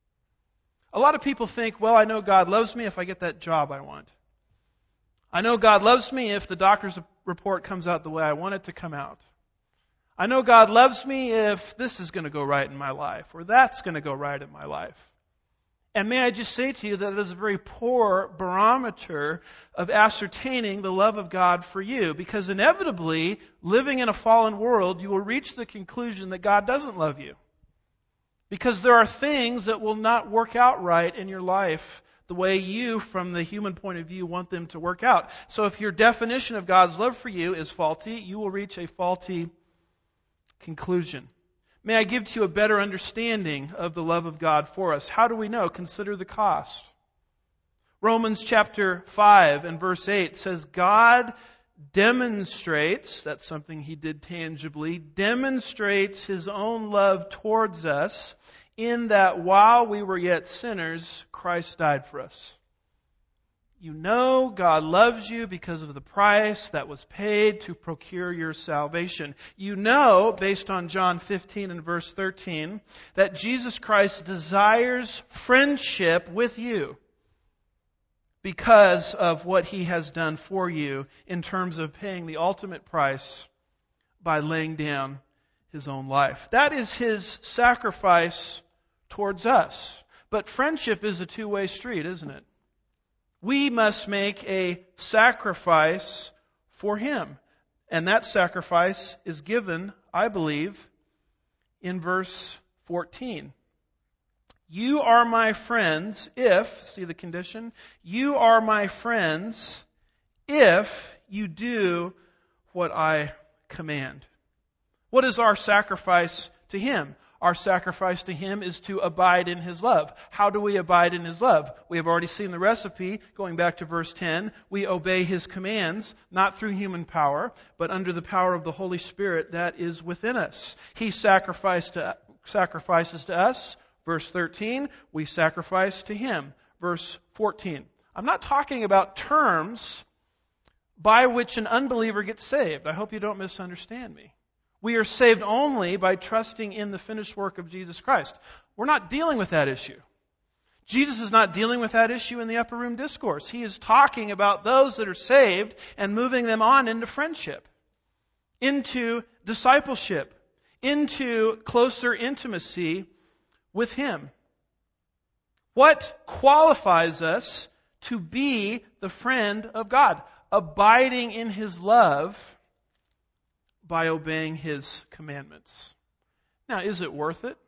A lot of people think, well, I know God loves me if I get that job I want. I know God loves me if the doctor's report comes out the way I want it to come out. I know God loves me if this is going to go right in my life, or that's going to go right in my life. And may I just say to you that it is a very poor barometer of ascertaining the love of God for you, because inevitably, living in a fallen world, you will reach the conclusion that God doesn't love you. Because there are things that will not work out right in your life the way you, from the human point of view, want them to work out. So if your definition of God's love for you is faulty, you will reach a faulty conclusion. May I give to you a better understanding of the love of God for us? How do we know? Consider the cost. Romans chapter five and verse eight says, God demonstrates, that's something He did tangibly, demonstrates His own love towards us in that while we were yet sinners, Christ died for us. You know God loves you because of the price that was paid to procure your salvation. You know, based on John fifteen and verse thirteen, that Jesus Christ desires friendship with you because of what He has done for you in terms of paying the ultimate price by laying down His own life. That is His sacrifice towards us. But friendship is a two-way street, isn't it? We must make a sacrifice for Him. And that sacrifice is given, I believe, in verse fourteen. You are my friends if, see the condition? You are my friends if you do what I command. What is our sacrifice to Him? Our sacrifice to Him is to abide in His love. How do we abide in His love? We have already seen the recipe, going back to verse ten. We obey His commands, not through human power, but under the power of the Holy Spirit that is within us. He sacrificed to, sacrifices to us. Verse thirteen, we sacrifice to Him. Verse fourteen. I'm not talking about terms by which an unbeliever gets saved. I hope you don't misunderstand me. We are saved only by trusting in the finished work of Jesus Christ. We're not dealing with that issue. Jesus is not dealing with that issue in the upper room discourse. He is talking about those that are saved and moving them on into friendship, into discipleship, into closer intimacy with Him. What qualifies us to be the friend of God? Abiding in His love by obeying His commandments. Now, is it worth it?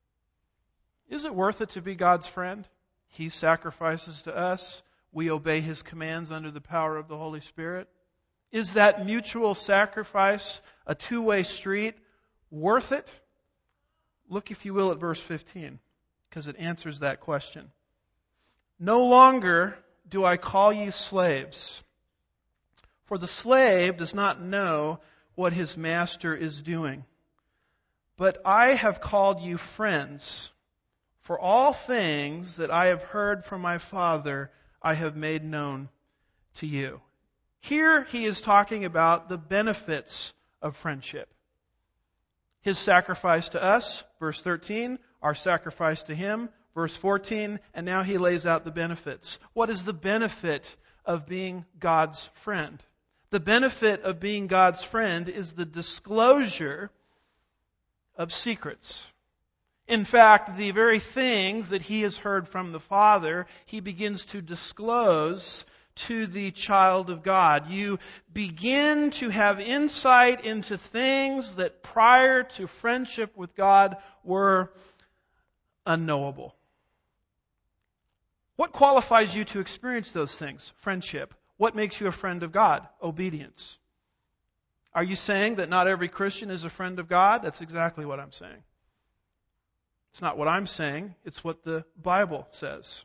Is it worth it to be God's friend? He sacrifices to us. We obey His commands under the power of the Holy Spirit. Is that mutual sacrifice, a two-way street, worth it? Look, if you will, at verse fifteen, because it answers that question. No longer do I call you slaves, for the slave does not know what his master is doing. But I have called you friends, for all things that I have heard from my Father I have made known to you. Here he is talking about the benefits of friendship. His sacrifice to us, verse thirteen, our sacrifice to Him, verse fourteen, and now he lays out the benefits. What is the benefit of being God's friend? The benefit of being God's friend is the disclosure of secrets. In fact, the very things that He has heard from the Father, He begins to disclose to the child of God. You begin to have insight into things that prior to friendship with God were unknowable. What qualifies you to experience those things? Friendship. What makes you a friend of God? Obedience. Are you saying that not every Christian is a friend of God? That's exactly what I'm saying. It's not what I'm saying. It's what the Bible says.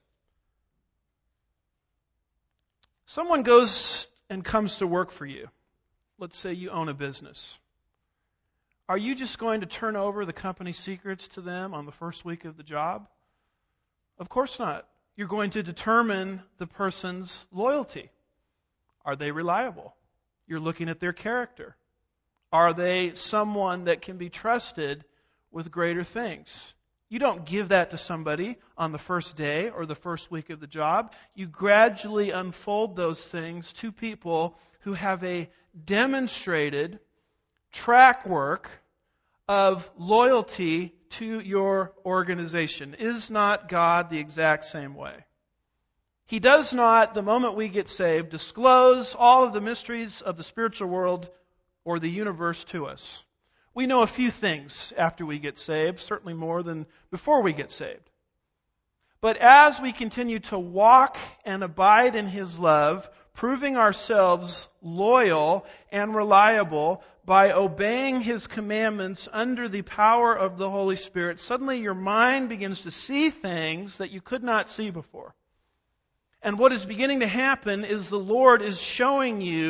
Someone goes and comes to work for you. Let's say you own a business. Are you just going to turn over the company secrets to them on the first week of the job? Of course not. You're going to determine the person's loyalty. Are they reliable? You're looking at their character. Are they someone that can be trusted with greater things? You don't give that to somebody on the first day or the first week of the job. You gradually unfold those things to people who have a demonstrated track work of loyalty to your organization. Is not God the exact same way? He does not, the moment we get saved, disclose all of the mysteries of the spiritual world or the universe to us. We know a few things after we get saved, certainly more than before we get saved. But as we continue to walk and abide in His love, proving ourselves loyal and reliable by obeying His commandments under the power of the Holy Spirit, suddenly your mind begins to see things that you could not see before. And what is beginning to happen is the Lord is showing you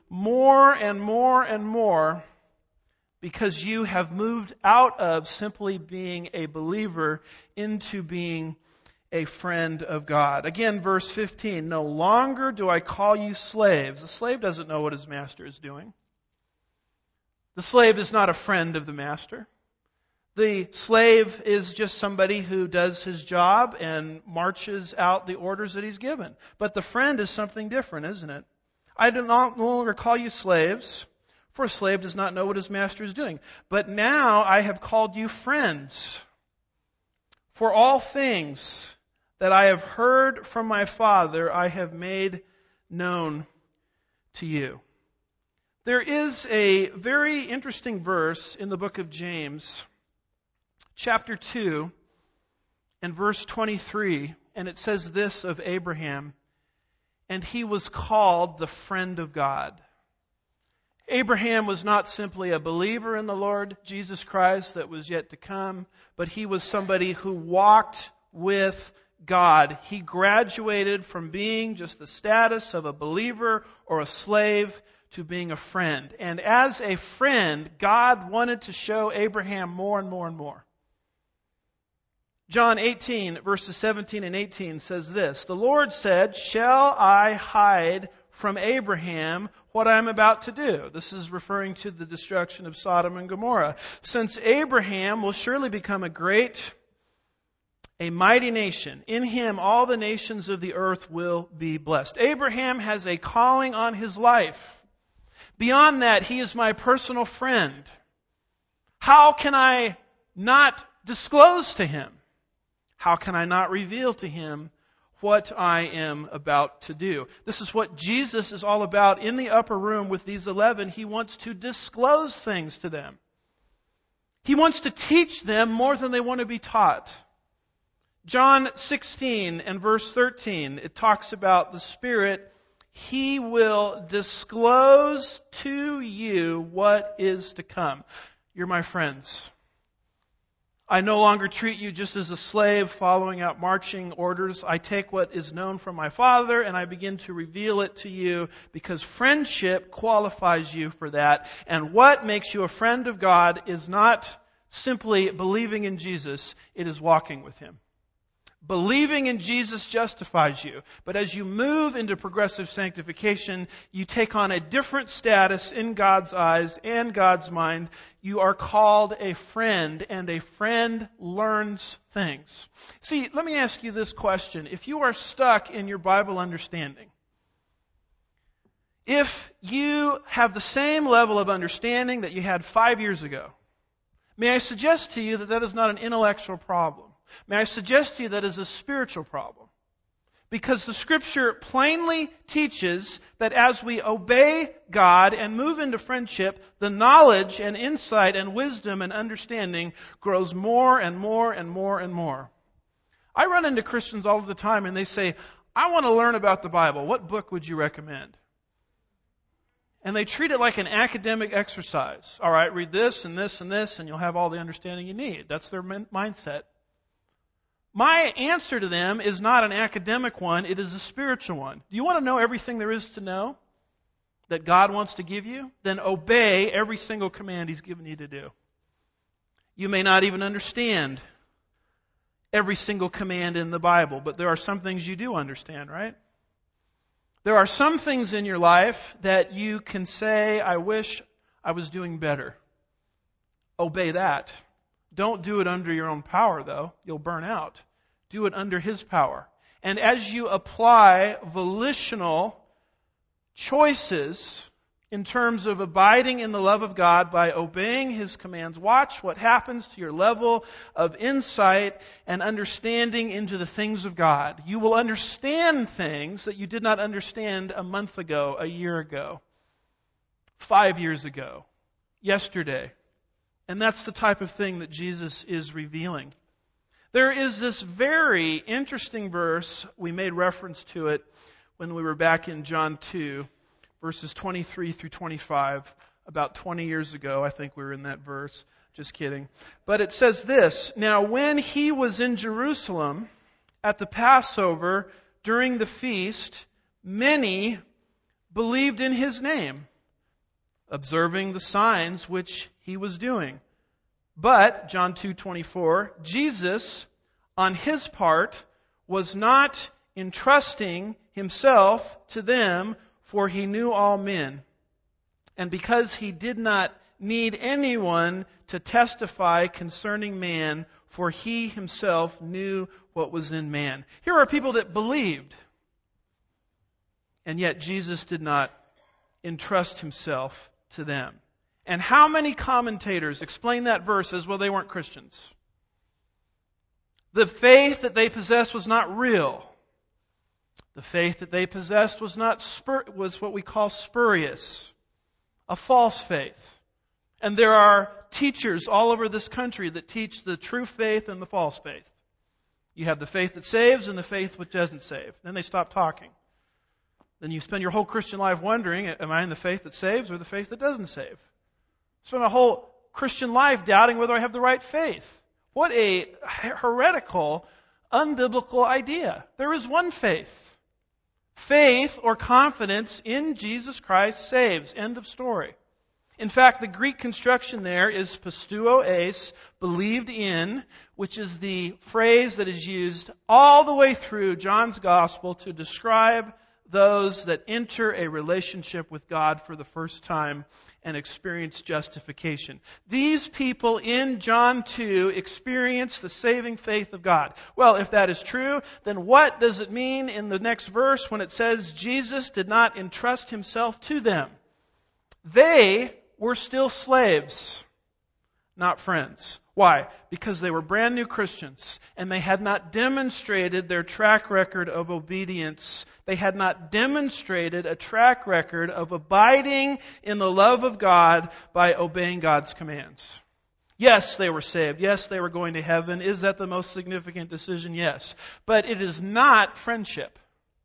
more and more and more because you have moved out of simply being a believer into being a friend of God. Again, verse fifteen, no longer do I call you slaves. The slave doesn't know what his master is doing. The slave is not a friend of the master. The slave is just somebody who does his job and marches out the orders that he's given. But the friend is something different, isn't it? I do not no longer call you slaves, for a slave does not know what his master is doing. But now I have called you friends. For all things that I have heard from my Father, I have made known to you. There is a very interesting verse in the book of James, chapter two, and verse twenty-three, and it says this of Abraham, and he was called the friend of God. Abraham was not simply a believer in the Lord Jesus Christ that was yet to come, but he was somebody who walked with God. He graduated from being just the status of a believer or a slave to being a friend. And as a friend, God wanted to show Abraham more and more and more. John eighteen, verses seventeen and eighteen says this, the Lord said, shall I hide from Abraham what I am about to do? This is referring to the destruction of Sodom and Gomorrah. Since Abraham will surely become a great, a mighty nation. In him all the nations of the earth will be blessed. Abraham has a calling on his life. Beyond that, he is my personal friend. How can I not disclose to him? How can I not reveal to him what I am about to do? This is what Jesus is all about in the upper room with these eleven. He wants to disclose things to them. He wants to teach them more than they want to be taught. John sixteen and verse thirteen, it talks about the Spirit. He will disclose to you what is to come. You're my friends. I no longer treat you just as a slave following out marching orders. I take what is known from my Father and I begin to reveal it to you because friendship qualifies you for that. And what makes you a friend of God is not simply believing in Jesus, it is walking with Him. Believing in Jesus justifies you. But as you move into progressive sanctification, you take on a different status in God's eyes and God's mind. You are called a friend, and a friend learns things. See, let me ask you this question. If you are stuck in your Bible understanding, if you have the same level of understanding that you had five years ago, may I suggest to you that that is not an intellectual problem. May I suggest to you that is a spiritual problem. Because the Scripture plainly teaches that as we obey God and move into friendship, the knowledge and insight and wisdom and understanding grows more and more and more and more. I run into Christians all the time and they say, I want to learn about the Bible. What book would you recommend? And they treat it like an academic exercise. All right, read this and this and this and you'll have all the understanding you need. That's their mindset. My answer to them is not an academic one, it is a spiritual one. Do you want to know everything there is to know that God wants to give you? Then obey every single command He's given you to do. You may not even understand every single command in the Bible, but there are some things you do understand, right? There are some things in your life that you can say, I wish I was doing better. Obey that. Don't do it under your own power, though. You'll burn out. Do it under His power. And as you apply volitional choices in terms of abiding in the love of God by obeying His commands, watch what happens to your level of insight and understanding into the things of God. You will understand things that you did not understand a month ago, a year ago, five years ago, yesterday. And that's the type of thing that Jesus is revealing. There is this very interesting verse, we made reference to it when we were back in John two, verses twenty-three through twenty-five, about twenty years ago, I think we were in that verse. Just kidding. But it says this, now when He was in Jerusalem at the Passover during the feast, many believed in His name. observing the signs which he was doing. But, John two twenty-four, Jesus, on his part, was not entrusting himself to them, for he knew all men. And because he did not need anyone to testify concerning man, for he himself knew what was in man. Here are people that believed, and yet Jesus did not entrust himself to them. And how many commentators explain that verse as, well, they weren't Christians? The faith that they possessed was not real. The faith that they possessed was not spur, was what we call spurious, a false faith. And there are teachers all over this country that teach the true faith and the false faith. You have the faith that saves and the faith which doesn't save. Then they stop talking. Then you spend your whole Christian life wondering, am I in the faith that saves or the faith that doesn't save? Spend my whole Christian life doubting whether I have the right faith. What a heretical, unbiblical idea. There is one faith. Faith or confidence in Jesus Christ saves. End of story. In fact, the Greek construction there is pisteuo eis, believed in, which is the phrase that is used all the way through John's Gospel to describe those that enter a relationship with God for the first time and experience justification. These people in John two experience the saving faith of God. Well, if that is true, then what does it mean in the next verse when it says Jesus did not entrust himself to them? They were still slaves, not friends. Why? Because they were brand new Christians and they had not demonstrated their track record of obedience. They had not demonstrated a track record of abiding in the love of God by obeying God's commands. Yes, they were saved. Yes, they were going to heaven. Is that the most significant decision? Yes. But it is not friendship.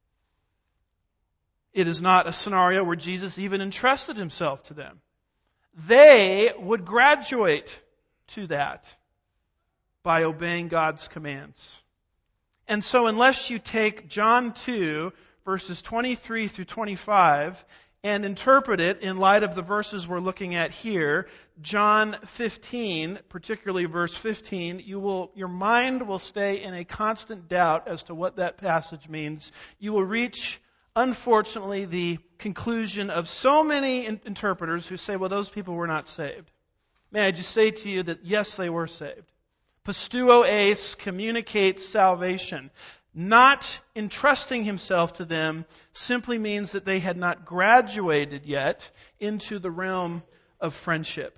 It is not a scenario where Jesus even entrusted himself to them. They would graduate to that by obeying God's commands. And so unless you take John two, verses twenty-three through twenty-five, and interpret it in light of the verses we're looking at here, John fifteen, particularly verse fifteen, you will, your mind will stay in a constant doubt as to what that passage means. You will reach, unfortunately, the conclusion of so many in- interpreters who say, well, those people were not saved. May I just say to you that yes, they were saved. Pisteuo eis communicates salvation. Not entrusting himself to them simply means that they had not graduated yet into the realm of friendship.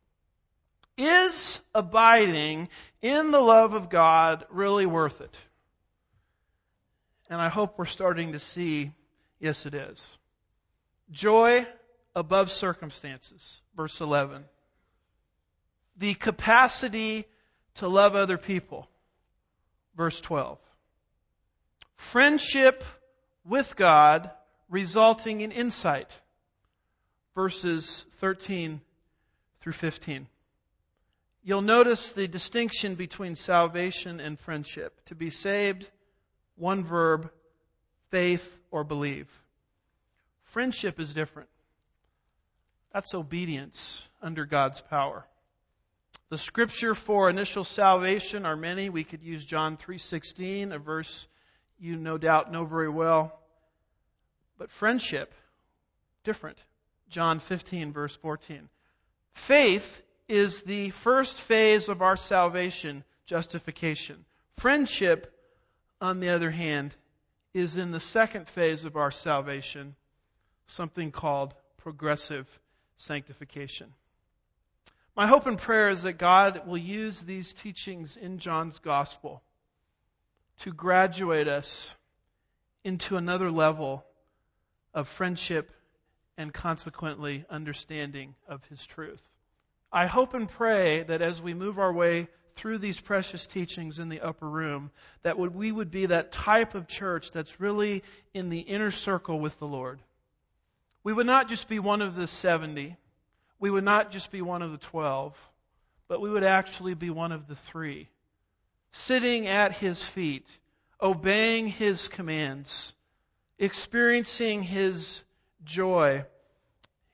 Is abiding in the love of God really worth it? And I hope we're starting to see, yes, it is. Joy above circumstances, verse eleven. The capacity to love other people, verse twelve. Friendship with God resulting in insight, verses thirteen through fifteen. You'll notice the distinction between salvation and friendship. To be saved, one verb, faith or believe. Friendship is different. That's obedience under God's power. The scripture for initial salvation are many. We could use John three sixteen, a verse you no doubt know very well. But friendship, different. John fifteen, verse fourteen. Faith is the first phase of our salvation, justification. Friendship, on the other hand, is in the second phase of our salvation, something called progressive sanctification. My hope and prayer is that God will use these teachings in John's Gospel to graduate us into another level of friendship and consequently understanding of His truth. I hope and pray that as we move our way through these precious teachings in the upper room, that we would be that type of church that's really in the inner circle with the Lord. We would not just be one of the seventy. We would not just be one of the twelve, but we would actually be one of the three, sitting at His feet, obeying His commands, experiencing His joy,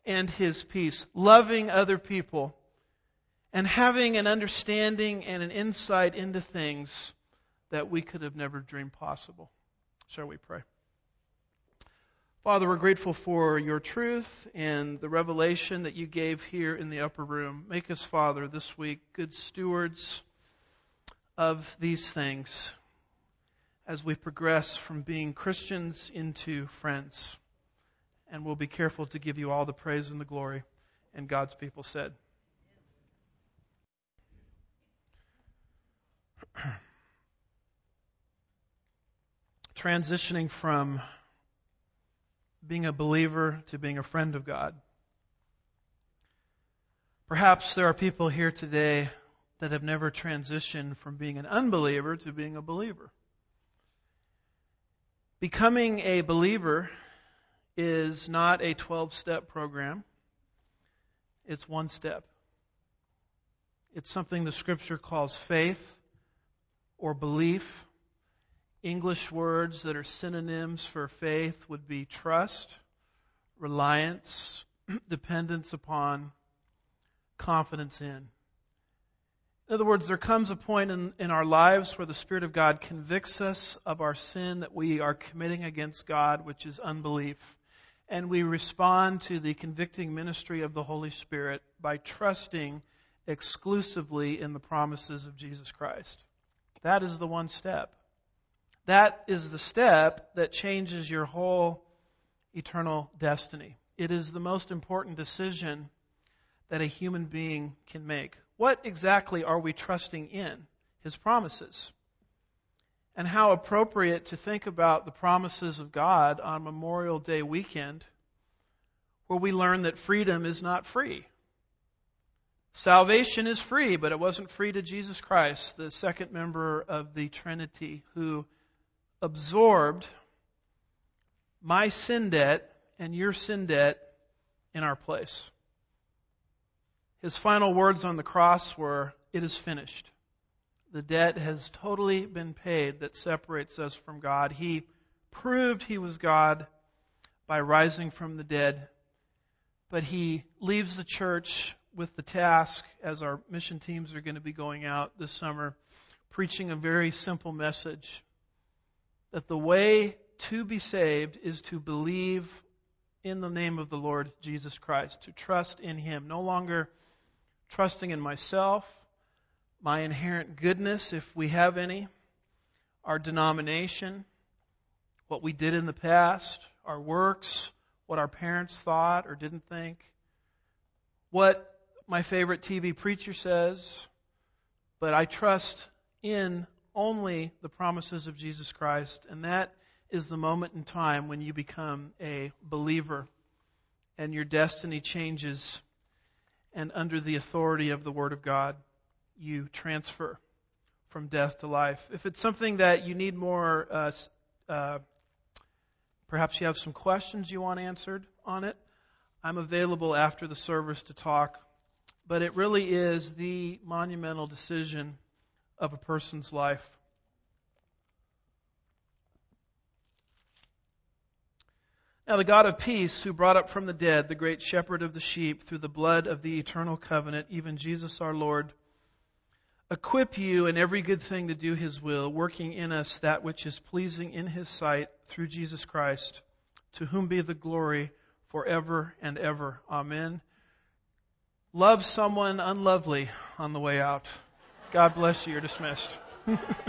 and His peace, loving other people, and having an understanding and an insight into things that we could have never dreamed possible. Shall we pray? Father, we're grateful for your truth and the revelation that you gave here in the upper room. Make us, Father, this week good stewards of these things as we progress from being Christians into friends. And we'll be careful to give you all the praise and the glory. And God's people said. Transitioning from being a believer to being a friend of God. Perhaps there are people here today that have never transitioned from being an unbeliever to being a believer. Becoming a believer is not a twelve-step program. It's one step. It's something the Scripture calls faith or belief. English words that are synonyms for faith would be trust, reliance, dependence upon, confidence in. In other words, there comes a point in, in our lives where the Spirit of God convicts us of our sin that we are committing against God, which is unbelief. And we respond to the convicting ministry of the Holy Spirit by trusting exclusively in the promises of Jesus Christ. That is the one step. That is the step that changes your whole eternal destiny. It is the most important decision that a human being can make. What exactly are we trusting in? His promises. And how appropriate to think about the promises of God on Memorial Day weekend, where we learn that freedom is not free. Salvation is free, but it wasn't free to Jesus Christ, the second member of the Trinity, who absorbed my sin debt and your sin debt in our place. His final words on the cross were, "It is finished." The debt has totally been paid that separates us from God. He proved He was God by rising from the dead, but He leaves the church with the task, as our mission teams are going to be going out this summer, preaching a very simple message. That the way to be saved is to believe in the name of the Lord Jesus Christ, to trust in Him. No longer trusting in myself, my inherent goodness, if we have any, our denomination, what we did in the past, our works, what our parents thought or didn't think, what my favorite T V preacher says, but I trust in only the promises of Jesus Christ, and that is the moment in time when you become a believer and your destiny changes, and under the authority of the Word of God, you transfer from death to life. If it's something that you need more, uh, uh, perhaps you have some questions you want answered on it, I'm available after the service to talk, but it really is the monumental decision of a person's life. Now the God of peace, who brought up from the dead the great shepherd of the sheep through the blood of the eternal covenant, even Jesus our Lord, equip you in every good thing to do His will, working in us that which is pleasing in His sight through Jesus Christ, to whom be the glory forever and ever. Amen. Love someone unlovely on the way out. God bless you. You're dismissed.